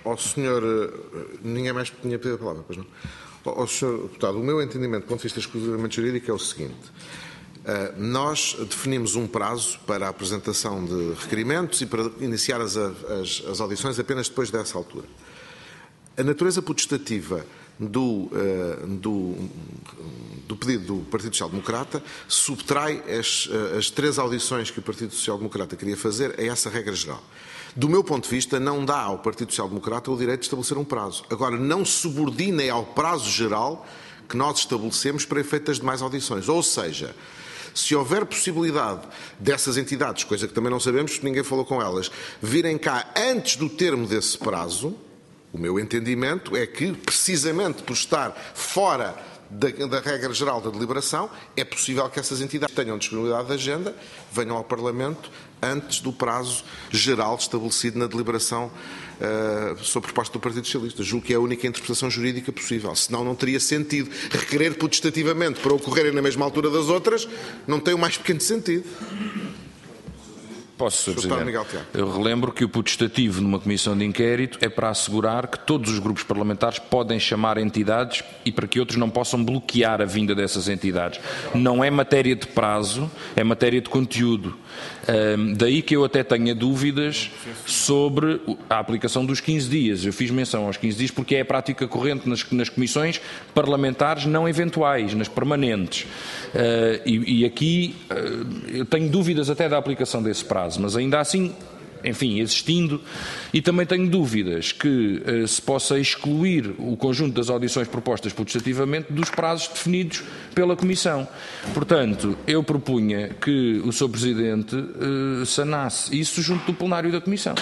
Ao senhor... Ninguém mais tinha pedido a palavra, pois não? Ao senhor Deputado, o meu entendimento do ponto de vista exclusivamente jurídico é o seguinte. Nós definimos um prazo para a apresentação de requerimentos e para iniciar as, as, as audições apenas depois dessa altura. A natureza potestativa do, do, do pedido do Partido Social Democrata subtrai as, as três audições que o Partido Social Democrata queria fazer a essa regra geral. Do meu ponto de vista, não dá ao Partido Social Democrata o direito de estabelecer um prazo. Agora, não subordinem ao prazo geral que nós estabelecemos para efeitos de mais audições. Ou seja, se houver possibilidade dessas entidades, coisa que também não sabemos porque ninguém falou com elas, virem cá antes do termo desse prazo, o meu entendimento é que, precisamente por estar fora da, da regra geral da deliberação, é possível que essas entidades tenham disponibilidade de agenda, venham ao Parlamento antes do prazo geral estabelecido na deliberação uh, sob proposta do Partido Socialista. Julgo que é a única interpretação jurídica possível. Senão não teria sentido. Requerer potestativamente para ocorrerem na mesma altura das outras não tem o mais pequeno sentido. Posso, senhor Presidente? Eu relembro que o potestativo numa comissão de inquérito é para assegurar que todos os grupos parlamentares podem chamar entidades e para que outros não possam bloquear a vinda dessas entidades. Não é matéria de prazo, é matéria de conteúdo. Um, daí que eu até tenha dúvidas sobre a aplicação dos quinze dias. Eu fiz menção aos quinze dias porque é a prática corrente nas, nas comissões parlamentares não eventuais, nas permanentes. Uh, e, e aqui uh, eu tenho dúvidas até da aplicação desse prazo, mas ainda assim, enfim, existindo, e também tenho dúvidas que uh, se possa excluir o conjunto das audições propostas potestativamente dos prazos definidos pela Comissão. Portanto, eu propunha que o senhor Presidente uh, sanasse isso junto do plenário da Comissão.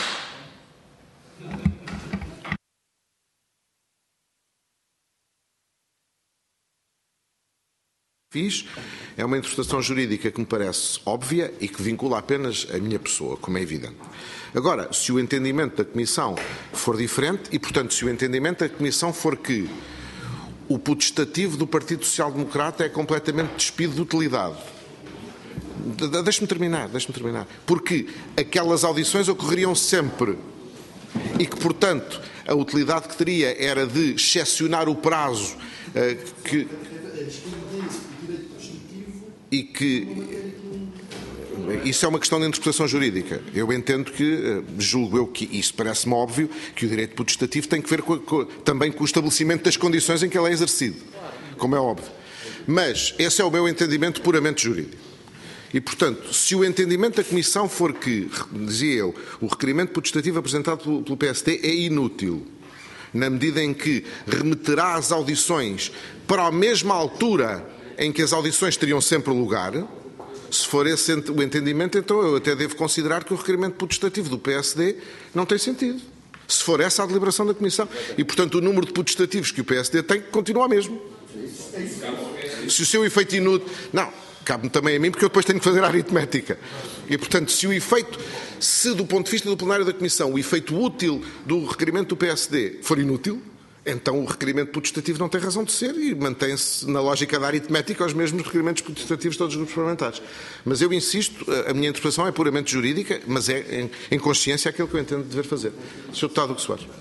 Fiz é uma interpretação jurídica que me parece óbvia e que vincula apenas a minha pessoa, como é evidente. Agora, se o entendimento da Comissão for diferente e, portanto, se o entendimento da Comissão for que o potestativo do Partido Social Democrata é completamente despido de utilidade. Deixe-me terminar, deixe-me terminar. Porque aquelas audições ocorreriam sempre e que, portanto, a utilidade que teria era de excepcionar o prazo uh, que... E que isso é uma questão de interpretação jurídica. Eu entendo que, julgo eu que isso parece-me óbvio, que o direito potestativo tem que ver com, com, também com o estabelecimento das condições em que ele é exercido, como é óbvio. Mas esse é o meu entendimento puramente jurídico. E, portanto, se o entendimento da Comissão for que, dizia eu, o requerimento potestativo apresentado pelo, pelo P S D é inútil, na medida em que remeterá as audições para a mesma altura em que as audições teriam sempre lugar, se for esse o entendimento, então eu até devo considerar que o requerimento potestativo do P S D não tem sentido. Se for essa a deliberação da Comissão. E, portanto, o número de potestativos que o P S D tem continua mesmo. Se o seu efeito inútil... Não, cabe-me também a mim, porque eu depois tenho que fazer a aritmética. E, portanto, se o efeito... Se, do ponto de vista do plenário da Comissão, o efeito útil do requerimento do P S D for inútil, então o requerimento potestativo não tem razão de ser e mantém-se na lógica da aritmética aos mesmos requerimentos potestativos de todos os grupos parlamentares. Mas eu insisto, a minha interpretação é puramente jurídica, mas é em, em consciência aquilo que eu entendo dever fazer. senhor Deputado Hugo Soares.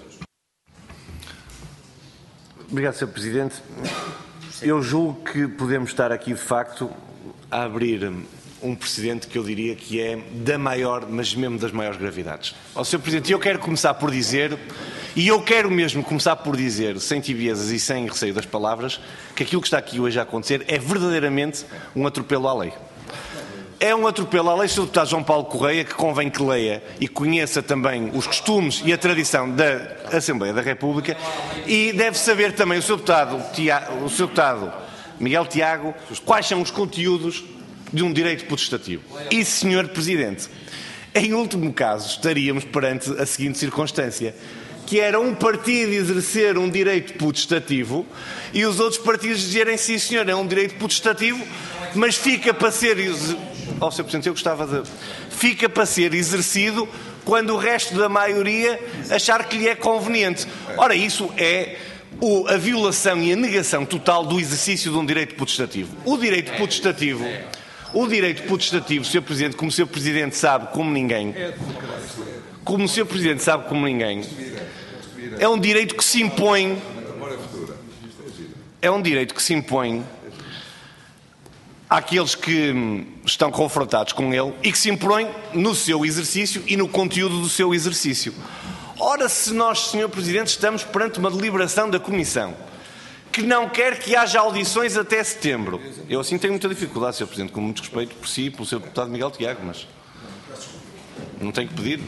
Obrigado, senhor Presidente. Eu julgo que podemos estar aqui, de facto, a abrir um precedente que eu diria que é da maior, mas mesmo das maiores gravidades. Ó, senhor Presidente, eu quero começar por dizer... E eu quero mesmo começar por dizer, sem tibiezas e sem receio das palavras, que aquilo que está aqui hoje a acontecer é verdadeiramente um atropelo à lei. É um atropelo à lei, senhor Deputado João Paulo Correia, que convém que leia e conheça também os costumes e a tradição da Assembleia da República, e deve saber também o senhor Deputado, Tiago, o senhor Deputado Miguel Tiago, quais são os conteúdos de um direito potestativo. E, senhor Presidente, em último caso, estaríamos perante a seguinte circunstância, que era um partido exercer um direito potestativo e os outros partidos dizerem, sim senhor, é um direito potestativo, mas fica para ser... Oh, senhor Presidente, eu gostava de... Fica para ser exercido quando o resto da maioria achar que lhe é conveniente. Ora, isso é o, a violação e a negação total do exercício de um direito potestativo. O direito potestativo... O direito potestativo, senhor Presidente, como o senhor Presidente sabe como ninguém... Como o senhor Presidente sabe como ninguém... é um direito que se impõe, é um direito que se impõe àqueles que estão confrontados com ele e que se impõe no seu exercício e no conteúdo do seu exercício. Ora, se nós, senhor Presidente, estamos perante uma deliberação da Comissão que não quer que haja audições até setembro, eu assim tenho muita dificuldade, senhor Presidente, com muito respeito por si e pelo seu deputado Miguel Tiago, mas não tenho que pedir.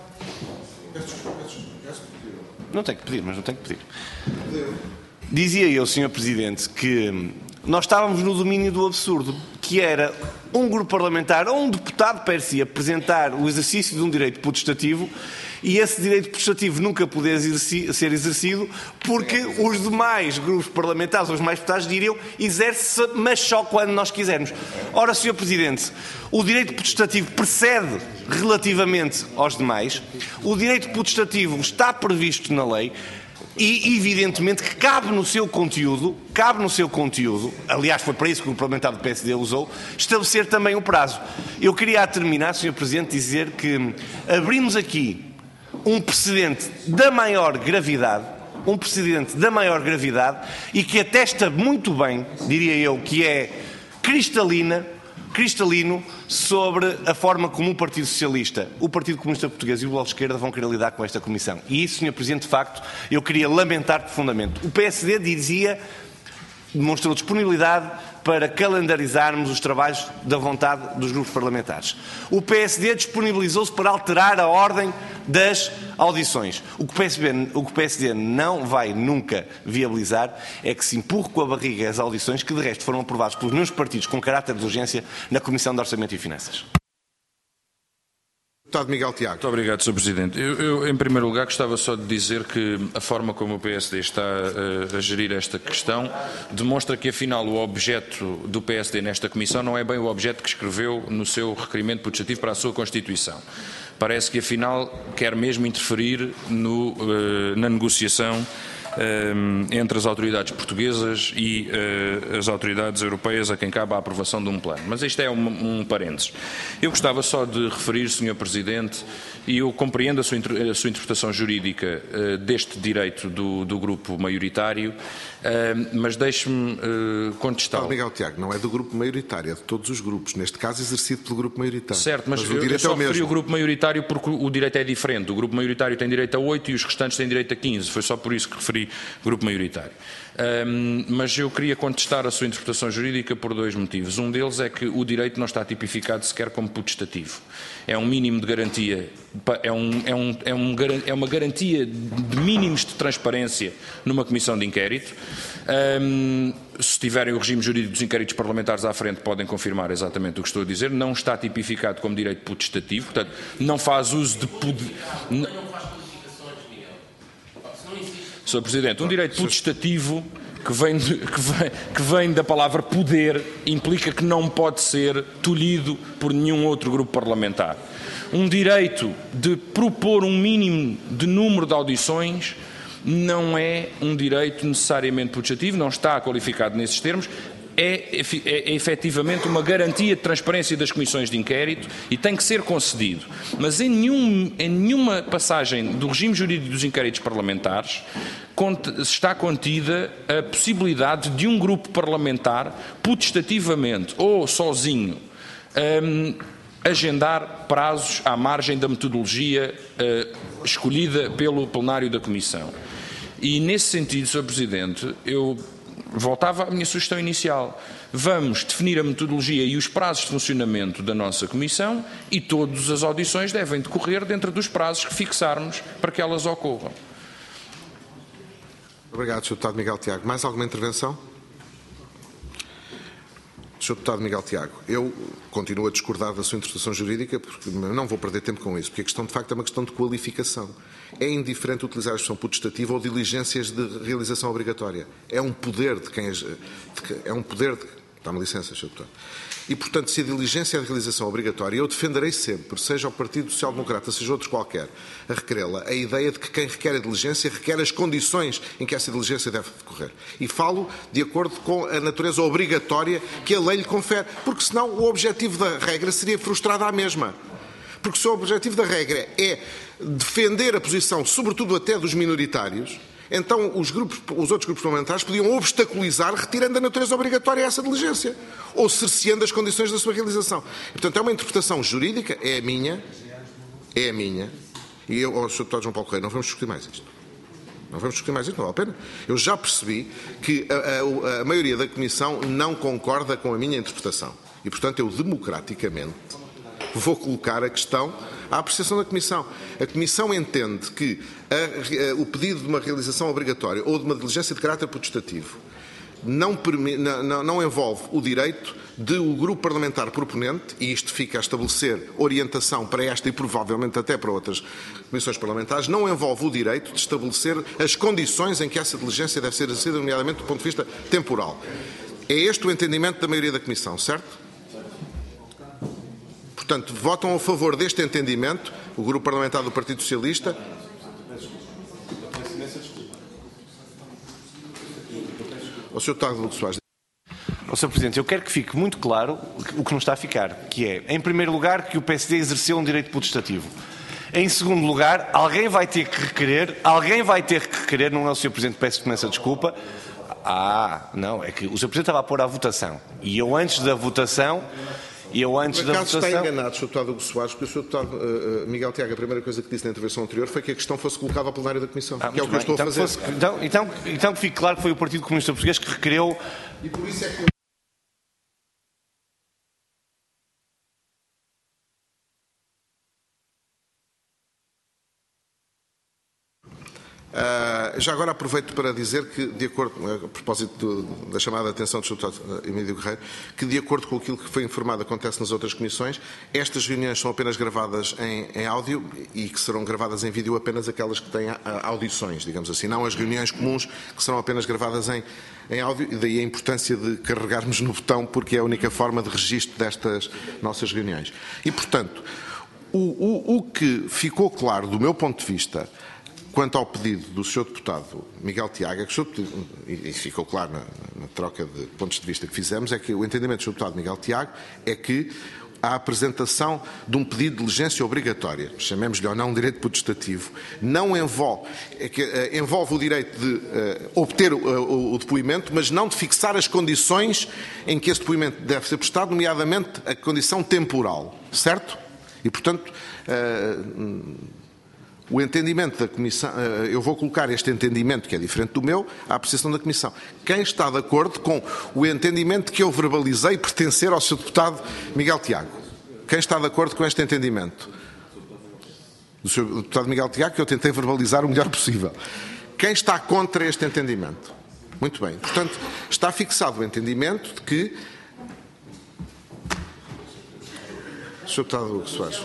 Não tenho que pedir, mas não tenho que pedir. Dizia eu, senhor Presidente, que nós estávamos no domínio do absurdo, que era um grupo parlamentar ou um deputado per si apresentar o exercício de um direito potestativo e esse direito potestativo nunca poder exerci- ser exercido porque os demais grupos parlamentares, os mais deputados, diriam exerce-se, mas só quando nós quisermos. Ora, senhor Presidente, o direito potestativo precede relativamente aos demais, o direito potestativo está previsto na lei, e, evidentemente, que cabe no seu conteúdo, cabe no seu conteúdo, aliás, foi para isso que o parlamentar do P S D usou, estabelecer também o prazo. Eu queria, a terminar, senhor Presidente, dizer que abrimos aqui um precedente da maior gravidade, um precedente da maior gravidade e que atesta muito bem, diria eu, que é cristalina, cristalino sobre a forma como o Partido Socialista, o Partido Comunista Português e o Bloco de Esquerda vão querer lidar com esta Comissão. E isso, senhor Presidente, de facto, eu queria lamentar profundamente. O P S D dizia, demonstrou disponibilidade para calendarizarmos os trabalhos da vontade dos grupos parlamentares. O P S D disponibilizou-se para alterar a ordem das audições. O que o P S D, o que o P S D não vai nunca viabilizar é que se empurre com a barriga as audições que, de resto, foram aprovadas pelos meus partidos com caráter de urgência na Comissão de Orçamento e Finanças. Deputado Miguel Tiago. Muito obrigado, senhor Presidente. Eu, eu, em primeiro lugar, gostava só de dizer que a forma como o P S D está a, a gerir esta questão demonstra que, afinal, o objeto do P S D nesta Comissão não é bem o objeto que escreveu no seu requerimento potestativo para a sua Constituição. Parece que, afinal, quer mesmo interferir no, uh, na negociação entre as autoridades portuguesas e uh, as autoridades europeias a quem cabe a aprovação de um plano. Mas isto é um, um parênteses. Eu gostava só de referir, senhor Presidente, e eu compreendo a sua, a sua interpretação jurídica uh, deste direito do, do grupo maioritário, uh, mas deixe-me uh, contestá-lo. Miguel Tiago, não é do grupo maioritário, é de todos os grupos, neste caso exercido pelo grupo maioritário. Certo, mas, mas o eu, direito eu só é o mesmo. referi o grupo maioritário porque o direito é diferente. O grupo maioritário tem direito a oito e os restantes têm direito a quinze. Foi só por isso que referi grupo maioritário. Um, mas eu queria contestar a sua interpretação jurídica por dois motivos. Um deles é que o direito não está tipificado sequer como potestativo. É um mínimo de garantia, é, um, é, um, é, um, é uma garantia de mínimos de transparência numa comissão de inquérito. Um, se tiverem o regime jurídico dos inquéritos parlamentares à frente, podem confirmar exatamente o que estou a dizer. Não está tipificado como direito potestativo, portanto, não faz uso de poder. senhor Presidente, um direito potestativo que vem, de, que, vem, que vem da palavra poder implica que não pode ser tolhido por nenhum outro grupo parlamentar. Um direito de propor um mínimo de número de audições não é um direito necessariamente potestativo, não está qualificado nesses termos. É, é, é efetivamente uma garantia de transparência das comissões de inquérito e tem que ser concedido. Mas em, nenhum, em nenhuma passagem do regime jurídico dos inquéritos parlamentares está contida a possibilidade de um grupo parlamentar, potestativamente ou sozinho, um, agendar prazos à margem da metodologia uh, escolhida pelo plenário da Comissão. E nesse sentido, senhor Presidente, eu voltava à minha sugestão inicial. Vamos definir a metodologia e os prazos de funcionamento da nossa Comissão e todas as audições devem decorrer dentro dos prazos que fixarmos para que elas ocorram. Obrigado, senhor Deputado Miguel Tiago. Mais alguma intervenção? senhor Deputado Miguel Tiago, eu continuo a discordar da sua interpretação jurídica, porque não vou perder tempo com isso, porque a questão de facto é uma questão de qualificação. É indiferente utilizar a expressão potestativa ou diligências de realização obrigatória. É um poder de quem... De, é um poder de... Dá-me licença, senhor Deputado. E, portanto, se a diligência é de realização obrigatória, eu defenderei sempre, seja o Partido Social Democrata, seja outro qualquer, a requerê-la, a ideia de que quem requer a diligência requer as condições em que essa diligência deve decorrer. E falo de acordo com a natureza obrigatória que a lei lhe confere, porque senão o objetivo da regra seria frustrado à mesma. porque se o objetivo da regra é defender a posição, sobretudo até dos minoritários, então os, grupos, os outros grupos parlamentares podiam obstaculizar, retirando a natureza obrigatória a essa diligência, ou cerceando as condições da sua realização. Portanto, é uma interpretação jurídica, é a minha, é a minha, e eu, ao senhor Deputado João Paulo Correia, não vamos discutir mais isto. Não vamos discutir mais isto, não vale a pena. Eu já percebi que a, a, a maioria da Comissão não concorda com a minha interpretação. E, portanto, eu democraticamente vou colocar a questão à apreciação da Comissão. A Comissão entende que a, a, o pedido de uma realização obrigatória ou de uma diligência de caráter potestativo não, não, não envolve o direito de o grupo parlamentar proponente, e isto fica a estabelecer orientação para esta e provavelmente até para outras comissões parlamentares, não envolve o direito de estabelecer as condições em que essa diligência deve ser exercida, nomeadamente do ponto de vista temporal. É este o entendimento da maioria da Comissão, certo? Portanto, votam a favor deste entendimento o Grupo Parlamentar do Partido Socialista. O senhor Deputado Soares. Ó senhor Presidente, eu quero que fique muito claro o que não está a ficar, que é, em primeiro lugar, que o P S D exerceu um direito potestativo. Em segundo lugar, alguém vai ter que requerer, alguém vai ter que requerer, não é o senhor Presidente, peço imensa desculpa. Ah, não, é que o senhor Presidente estava a pôr à votação. E eu antes da votação... E eu antes Por da acaso votação... está enganado, senhor Deputado Hugo Soares, porque o senhor Deputado uh, Miguel Tiago, a primeira coisa que disse na intervenção anterior foi que a questão fosse colocada ao plenário da Comissão, Ah, que é o que bem. eu estou então, a fazer. Fosse, então, então, então que fique claro que foi o Partido Comunista Português que requereu... E por isso é que... Uh, já agora aproveito para dizer que, de acordo, a propósito do, da chamada de atenção do senhor Deputado Emílio Guerreiro, que de acordo com aquilo que foi informado acontece nas outras comissões, estas reuniões são apenas gravadas em, em áudio e que serão gravadas em vídeo apenas aquelas que têm a, a, audições, digamos assim, não as reuniões comuns que serão apenas gravadas em, em áudio, e daí a importância de carregarmos no botão, porque é a única forma de registro destas nossas reuniões. E, portanto, o, o, o que ficou claro do meu ponto de vista quanto ao pedido do senhor Deputado Miguel Tiago, é que o senhor, e ficou claro na, na troca de pontos de vista que fizemos, é que o entendimento do senhor Deputado Miguel Tiago é que a apresentação de um pedido de diligência obrigatória, chamemos-lhe ou não um direito potestativo, não envolve, é que, uh, envolve o direito de uh, obter o, o, o depoimento, mas não de fixar as condições em que esse depoimento deve ser prestado, nomeadamente a condição temporal, certo? E, portanto... Uh, O entendimento da Comissão, eu vou colocar este entendimento, que é diferente do meu, à apreciação da Comissão. Quem está de acordo com o entendimento que eu verbalizei pertencer ao senhor Deputado Miguel Tiago? Quem está de acordo com este entendimento? Do senhor Deputado Miguel Tiago, que eu tentei verbalizar o melhor possível. Quem está contra este entendimento? Muito bem. Portanto, está fixado o entendimento de que... senhor Deputado Hugo Soares.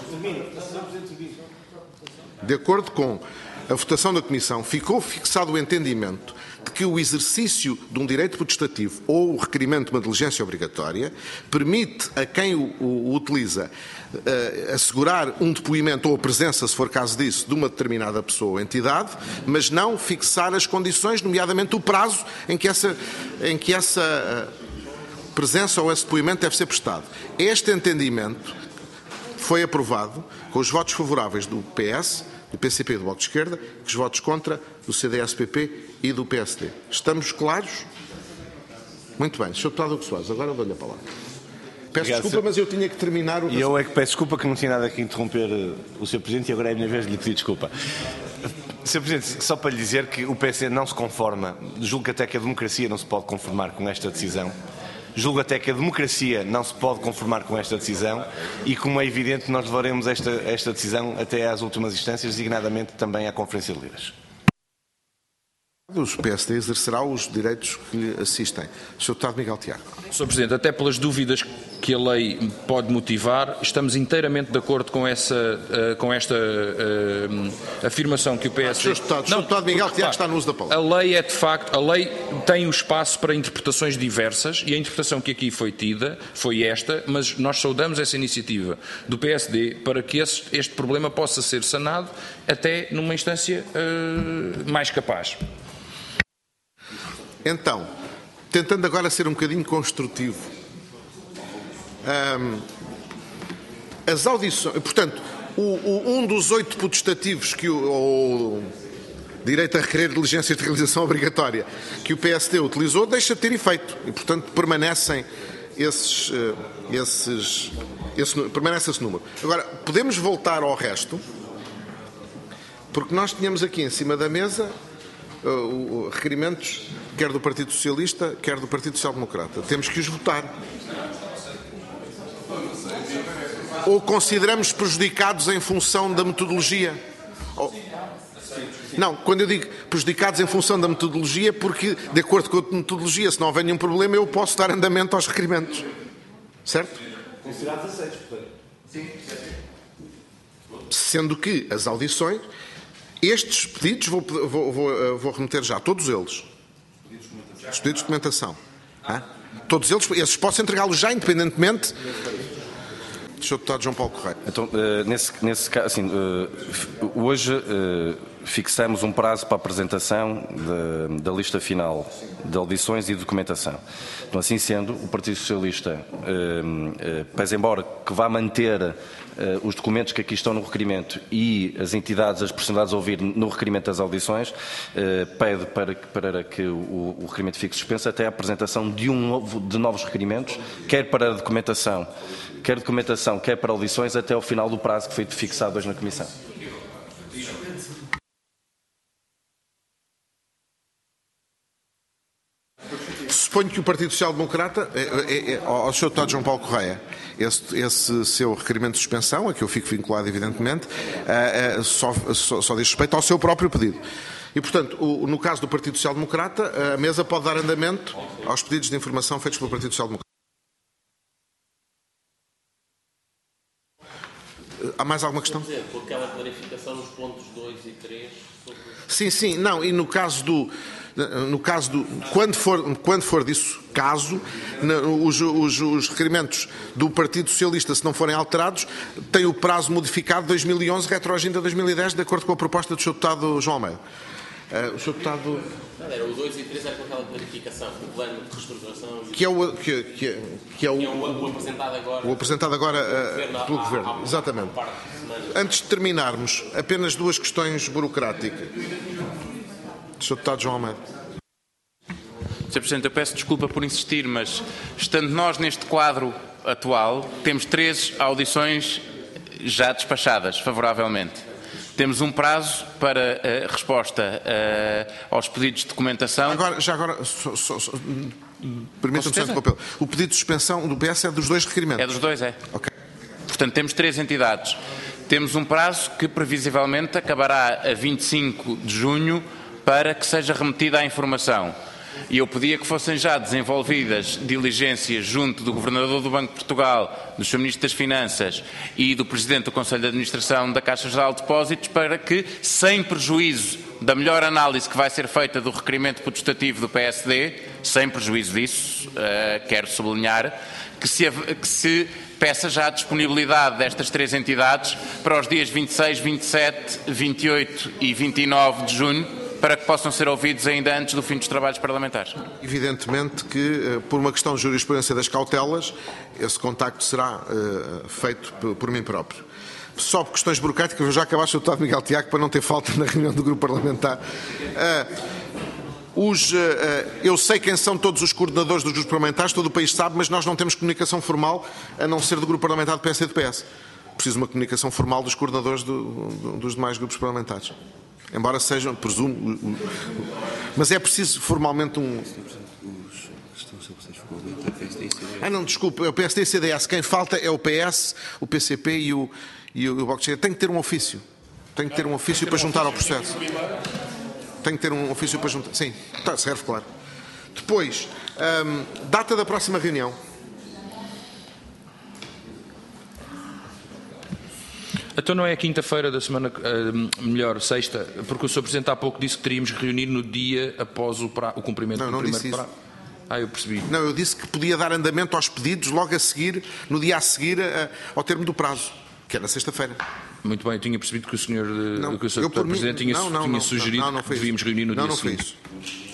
De acordo com a votação da Comissão, ficou fixado o entendimento de que o exercício de um direito potestativo ou o requerimento de uma diligência obrigatória permite a quem o, o, o utiliza uh, assegurar um depoimento ou a presença, se for caso disso, de uma determinada pessoa ou entidade, mas não fixar as condições, nomeadamente o prazo em que essa, em que essa uh, presença ou esse depoimento deve ser prestado. Este entendimento foi aprovado com os votos favoráveis do P S, do P C P e do Bloco de Esquerda, com os votos contra do C D S P P e do P S D. Estamos claros? Muito bem. senhor Deputado Hugo Soares, agora eu dou-lhe a palavra. Peço Obrigado, desculpa, senhor... mas eu tinha que terminar o... E eu é que peço desculpa que não tinha nada que interromper o senhor Presidente e agora é a minha vez de lhe pedir desculpa. senhor Presidente, só para lhe dizer que o P S D não se conforma, julgo que até que a democracia não se pode conformar com esta decisão. Julgo até que a democracia não se pode conformar com esta decisão e, como é evidente, nós levaremos esta, esta decisão até às últimas instâncias, designadamente também à Conferência de Líderes. O P S D exercerá os direitos que lhe assistem. senhor Deputado Miguel Tiago. senhor Presidente, até pelas dúvidas que a lei pode motivar, estamos inteiramente de acordo com, essa, uh, com esta uh, afirmação que o P S D... senhor Deputado, senhor Deputado Miguel porque, Tiago está no uso da palavra. A lei é, de facto, a lei tem o espaço para interpretações diversas e a interpretação que aqui foi tida foi esta, mas nós saudamos essa iniciativa do P S D para que esse, este problema possa ser sanado até numa instância uh, mais capaz. Então, tentando agora ser um bocadinho construtivo, um, as audições, portanto, o, o, um dos oito putestativos que o, o direito a requerer diligências de realização obrigatória que o P S D utilizou deixa de ter efeito e, portanto, permanecem esses, esses, esse, permanece esse número. Agora, podemos voltar ao resto, porque nós tínhamos aqui em cima da mesa uh, uh, requerimentos quer do Partido Socialista, quer do Partido Social Democrata. Temos que os votar. Ou consideramos prejudicados em função da metodologia? Ou... Não, quando eu digo prejudicados em função da metodologia, porque, de acordo com a metodologia, se não houver nenhum problema, eu posso dar andamento aos requerimentos. Certo? Considerados aceitos, portanto. Sim. Sendo que as audições, estes pedidos, vou, vou, vou, vou remeter já, todos eles. Os pedidos de documentação. Ah? Todos eles, esses posso entregá-los já, independentemente... Deixa o deputado João Paulo Correia. Então, uh, nesse, nesse caso, assim, uh, hoje uh, fixamos um prazo para a apresentação de, da lista final de audições e de documentação. Então, assim sendo, o Partido Socialista, uh, uh, pese embora que vá manter uh, os documentos que aqui estão no requerimento e as entidades, as personalidades a ouvir no requerimento das audições, uh, pede para, para que o, o requerimento fique suspenso até a apresentação de, um novo, de novos requerimentos, quer para a documentação, quer documentação, quer para audições, até ao final do prazo que foi fixado hoje na Comissão. Suponho que o Partido Social Democrata, é, é, é, ao senhor deputado João Paulo Correia, esse, esse seu requerimento de suspensão, a que eu fico vinculado evidentemente, é, é, só, só, só diz respeito ao seu próprio pedido. E, portanto, o, no caso do Partido Social Democrata, a mesa pode dar andamento aos pedidos de informação feitos pelo Partido Social Democrata. Há mais alguma questão? Por aquela clarificação nos pontos dois e três sobre... Sim, sim, não, e no caso do, no caso do, quando for, quando for disso, caso, os, os, os requerimentos do Partido Socialista, se não forem alterados, têm o prazo modificado de dois mil e onze, retroagindo a dois mil e dez, de acordo com a proposta do senhor deputado João Almeida. Uh, o senhor deputado... Não, era o dois e três, era com aquela clarificação, o plano de reestruturação... Que é o, que, que é, que é o, que é o, o apresentado agora... O apresentado agora uh, governo, pelo há, Governo, há, há, exatamente. Há Antes de terminarmos, apenas duas questões burocráticas. senhor Deputado João Almeida. senhor Presidente, eu peço desculpa por insistir, mas estando nós neste quadro atual, temos três audições já despachadas favoravelmente. Temos um prazo para a resposta uh, aos pedidos de documentação. Agora, já agora, so, so, so, permita-me só interrompê-lo. O pedido de suspensão do P S é dos dois requerimentos? É dos dois, é. Ok. Portanto, temos três entidades. Temos um prazo que previsivelmente acabará a vinte e cinco de junho para que seja remetida a informação. E eu pedia que fossem já desenvolvidas diligências junto do Governador do Banco de Portugal, do senhor Ministro das Finanças e do Presidente do Conselho de Administração da Caixa Geral de Depósitos para que, sem prejuízo da melhor análise que vai ser feita do requerimento potestativo do P S D, sem prejuízo disso, uh, quero sublinhar, que se, que se peça já a disponibilidade destas três entidades para os dias vinte e seis, vinte e sete, vinte e oito e vinte e nove de junho, para que possam ser ouvidos ainda antes do fim dos trabalhos parlamentares. Evidentemente que, por uma questão de jurisprudência das cautelas, esse contacto será uh, feito por, por mim próprio. Só por questões burocráticas, vou já acabar, senhor Deputado Miguel Tiago, para não ter falta na reunião do grupo parlamentar. Uh, os, uh, eu sei quem são todos os coordenadores dos grupos parlamentares, todo o país sabe, mas nós não temos comunicação formal, a não ser do grupo parlamentar do P S e do P S. Preciso de uma comunicação formal dos coordenadores do, do, dos demais grupos parlamentares. Embora sejam, presumo, mas é preciso formalmente um... Ah não, desculpe, é o P S D e o C D S. Quem falta é o P S, o P C P e o, e o Bloco de Esquerda. Tem que ter um ofício. Tem que ter um ofício para juntar ao processo. Tem que ter um ofício para juntar. Sim, tá, serve, claro. Depois, hum, data da próxima reunião. Então não é a quinta-feira da semana, uh, melhor, sexta, porque o senhor Presidente há pouco disse que teríamos que reunir no dia após o, pra, o cumprimento não, do não primeiro disse prazo. Ah, eu percebi. Não, eu disse que podia dar andamento aos pedidos logo a seguir, no dia a seguir, a, ao termo do prazo, que era sexta-feira. Muito bem, eu tinha percebido que o senhor, não, que o senhor Presidente tinha, não, não, tinha não, sugerido não, não, não que devíamos reunir no não, dia não seguinte. Não, foi isso.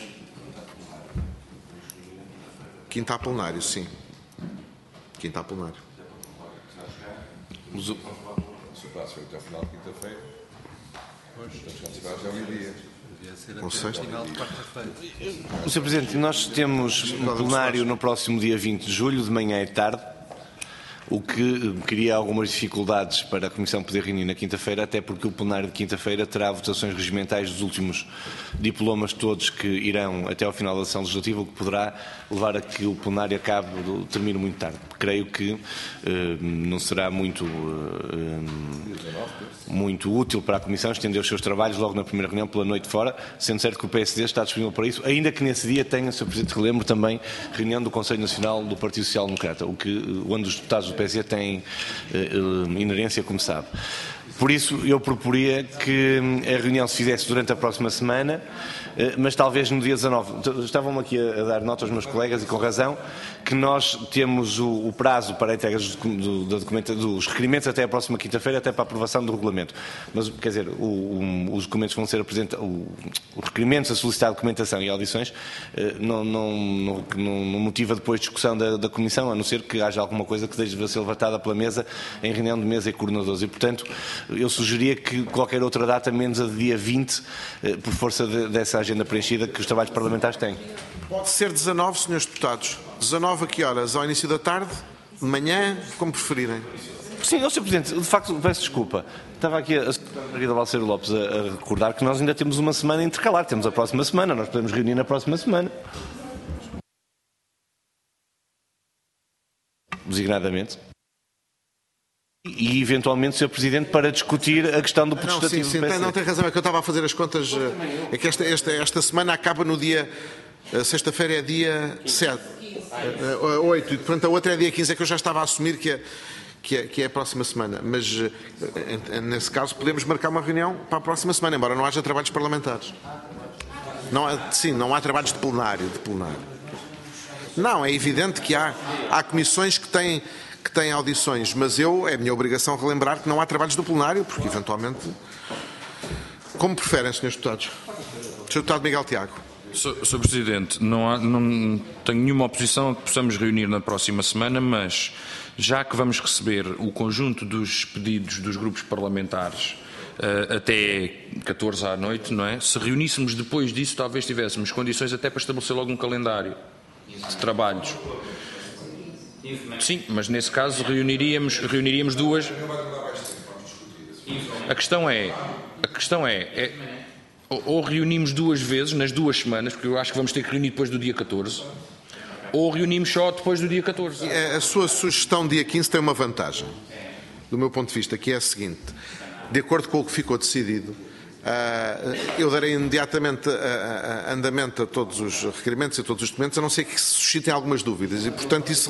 Quinta a plenário, sim. Quinta a plenário. Os... O prazo foi até o final de quinta-feira. Já é o dia. Não sei. senhor Presidente, nós temos um plenário no próximo dia vinte de julho, de manhã e tarde, o que cria algumas dificuldades para a Comissão poder reunir na quinta-feira, até porque o plenário de quinta-feira terá votações regimentais dos últimos diplomas todos que irão até ao final da sessão legislativa, o que poderá levar a que o plenário acabe, termine muito tarde. Creio que eh, não será muito, eh, muito útil para a Comissão estender os seus trabalhos logo na primeira reunião pela noite fora, sendo certo que o P S D está disponível para isso, ainda que nesse dia tenha, senhor Presidente, relembro também, reunião do Conselho Nacional do Partido Social Democrata, o que, onde os deputados do P S D têm eh, inerência, como sabe. Por isso, eu proporia que a reunião se fizesse durante a próxima semana, mas talvez no dia dezanove. Estavam aqui a dar nota aos meus colegas, e com razão, que nós temos o, o prazo para a entrega dos, do, da documenta, dos requerimentos até a próxima quinta-feira, até para a aprovação do regulamento. Mas, quer dizer, o, o, os documentos vão ser apresentados, os requerimentos a solicitar documentação e audições não, não, não, não motiva depois discussão da, da Comissão, a não ser que haja alguma coisa que deva ser levantada pela mesa em reunião de mesa e coordenadores. E, portanto, eu sugeria que qualquer outra data, menos a de dia vinte, por força de, dessa agenda preenchida que os trabalhos parlamentares têm. Pode ser dezanove, senhores deputados. dezanove a que horas? Ao início da tarde? De manhã? Como preferirem. Sim, senhor Presidente, de facto, peço desculpa. Estava aqui a senhora Margarida Balseiro Lopes a, a recordar que nós ainda temos uma semana intercalar. Temos a próxima semana, nós podemos reunir na próxima semana. Designadamente. E, eventualmente, senhor Presidente, para discutir a questão do potestativo. Não, sim, sim, tem, não tem razão, é que eu estava a fazer as contas, é que esta, esta, esta semana acaba no dia, sexta-feira é dia sete, oito, e portanto a outra é dia quinze, é que eu já estava a assumir que é, que é, que é a próxima semana, mas nesse caso podemos marcar uma reunião para a próxima semana, embora não haja trabalhos parlamentares. Não há, sim, não há trabalhos de plenário, de plenário. Não, é evidente que há, há comissões que têm... que têm audições, mas eu, é a minha obrigação relembrar que não há trabalhos do plenário, porque eventualmente... Como preferem, senhores deputados? senhor Deputado Miguel Tiago. senhor Presidente, não, há, não tenho nenhuma oposição a que possamos reunir na próxima semana, mas já que vamos receber o conjunto dos pedidos dos grupos parlamentares uh, até catorze à noite, não é? Se reuníssemos depois disso, talvez tivéssemos condições até para estabelecer logo um calendário de trabalhos. Sim, mas nesse caso reuniríamos, reuniríamos duas. A questão é, a questão é, é ou reunimos duas vezes nas duas semanas, porque eu acho que vamos ter que reunir depois do dia catorze, ou reunimos só depois do dia catorze. A sua sugestão dia quinze tem uma vantagem, do meu ponto de vista, que é a seguinte: de acordo com o que ficou decidido, eu darei imediatamente andamento a todos os requerimentos e a todos os documentos, a não ser que se suscitem algumas dúvidas, e portanto isso...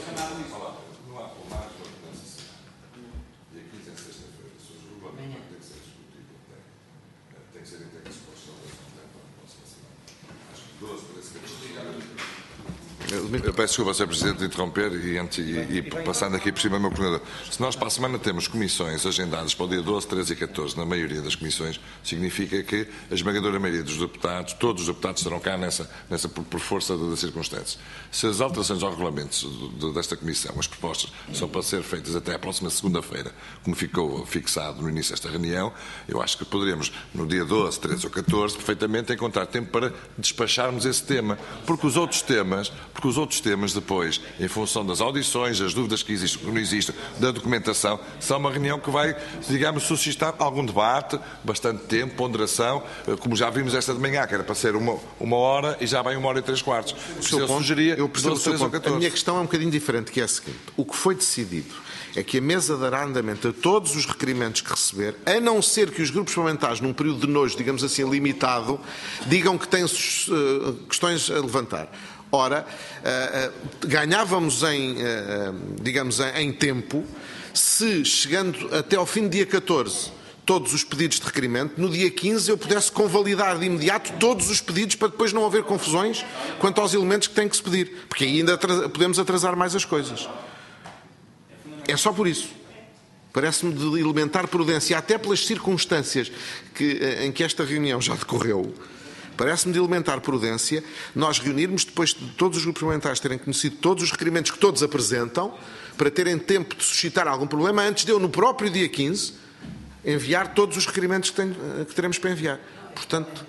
Eu peço desculpa, senhor Presidente, de interromper e, e, e passando aqui por cima do meu coordenador. Se nós para a semana temos comissões agendadas para o dia doze, treze e catorze, na maioria das comissões, significa que a esmagadora maioria dos deputados, todos os deputados estarão cá nessa, nessa por, por força das circunstâncias. Se as alterações ao regulamento de, desta comissão, as propostas, são para ser feitas até à próxima segunda-feira, como ficou fixado no início desta reunião, eu acho que poderíamos, no dia doze, treze ou catorze, perfeitamente encontrar tempo para despacharmos esse tema, porque os outros temas, porque os outros temas depois, em função das audições, das dúvidas que existem, que não existem, da documentação, são uma reunião que vai, digamos, suscitar algum debate, bastante tempo, ponderação, como já vimos esta de manhã, que era para ser uma, uma hora e já vem uma hora e três quartos. O seu eu ponto, sugeria eu percebo o seu ponto. A minha questão é um bocadinho diferente, que é a seguinte: o que foi decidido é que a mesa dará andamento a todos os requerimentos que receber, a não ser que os grupos parlamentares, num período de nojo, digamos assim, limitado, digam que têm uh, questões a levantar. Ora, uh, uh, ganhávamos em, uh, digamos, em, em tempo, se chegando até ao fim do dia catorze todos os pedidos de requerimento, no dia quinze eu pudesse convalidar de imediato todos os pedidos para depois não haver confusões quanto aos elementos que têm que se pedir, porque aí ainda atrasa, podemos atrasar mais as coisas. É só por isso. Parece-me de elementar prudência, até pelas circunstâncias que, em que esta reunião já decorreu. Parece-me de elementar prudência nós reunirmos depois de todos os grupos parlamentares terem conhecido todos os requerimentos que todos apresentam, para terem tempo de suscitar algum problema, antes de eu, no próprio dia quinze, enviar todos os requerimentos que, tenho, que teremos para enviar. Portanto,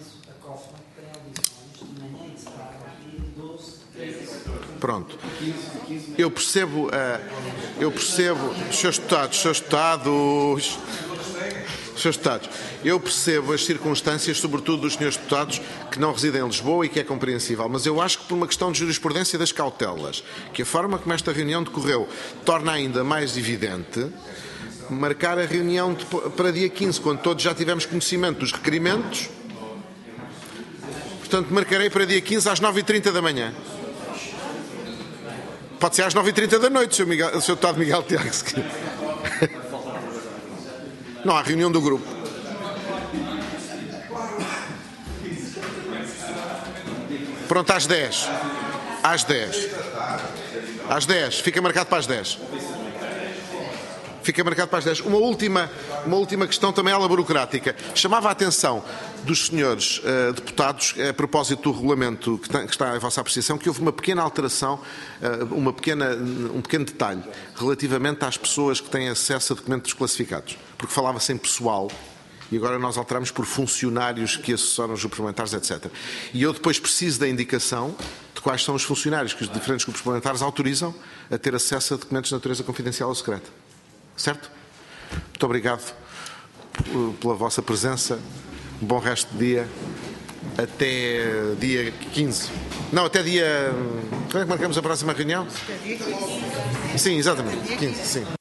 pronto. Eu percebo, uh, eu percebo, senhores deputados, senhores deputados, senhores deputados, eu percebo as circunstâncias, sobretudo dos senhores deputados que não residem em Lisboa e que é compreensível, mas eu acho que por uma questão de jurisprudência das cautelas, que a forma como esta reunião decorreu torna ainda mais evidente marcar a reunião de, para dia quinze, quando todos já tivemos conhecimento dos requerimentos. Portanto, marcarei para dia quinze às nove e trinta da manhã. Pode ser às nove e trinta da noite, senhor Miguel, senhor Deputado Miguel Tiago. Não há reunião do grupo. Pronto, às dez. Às dez. Às dez. Fica marcado para as dez. Fica marcado para as dez. Uma última, uma última questão também ela burocrática. Chamava a atenção dos senhores uh, deputados, a propósito do regulamento que, tem, que está à vossa apreciação, que houve uma pequena alteração, uh, uma pequena, um pequeno detalhe, relativamente às pessoas que têm acesso a documentos classificados. Porque falava-se em pessoal, e agora nós alteramos por funcionários que assessoram os grupos parlamentares, etcétera. E eu depois preciso da indicação de quais são os funcionários que os diferentes grupos parlamentares autorizam a ter acesso a documentos de natureza confidencial ou secreta. Certo? Muito obrigado pela vossa presença. Um bom resto de dia. Até dia quinze. Não, até dia... Quando é que marcamos a próxima reunião? Sim, exatamente. quinze, sim.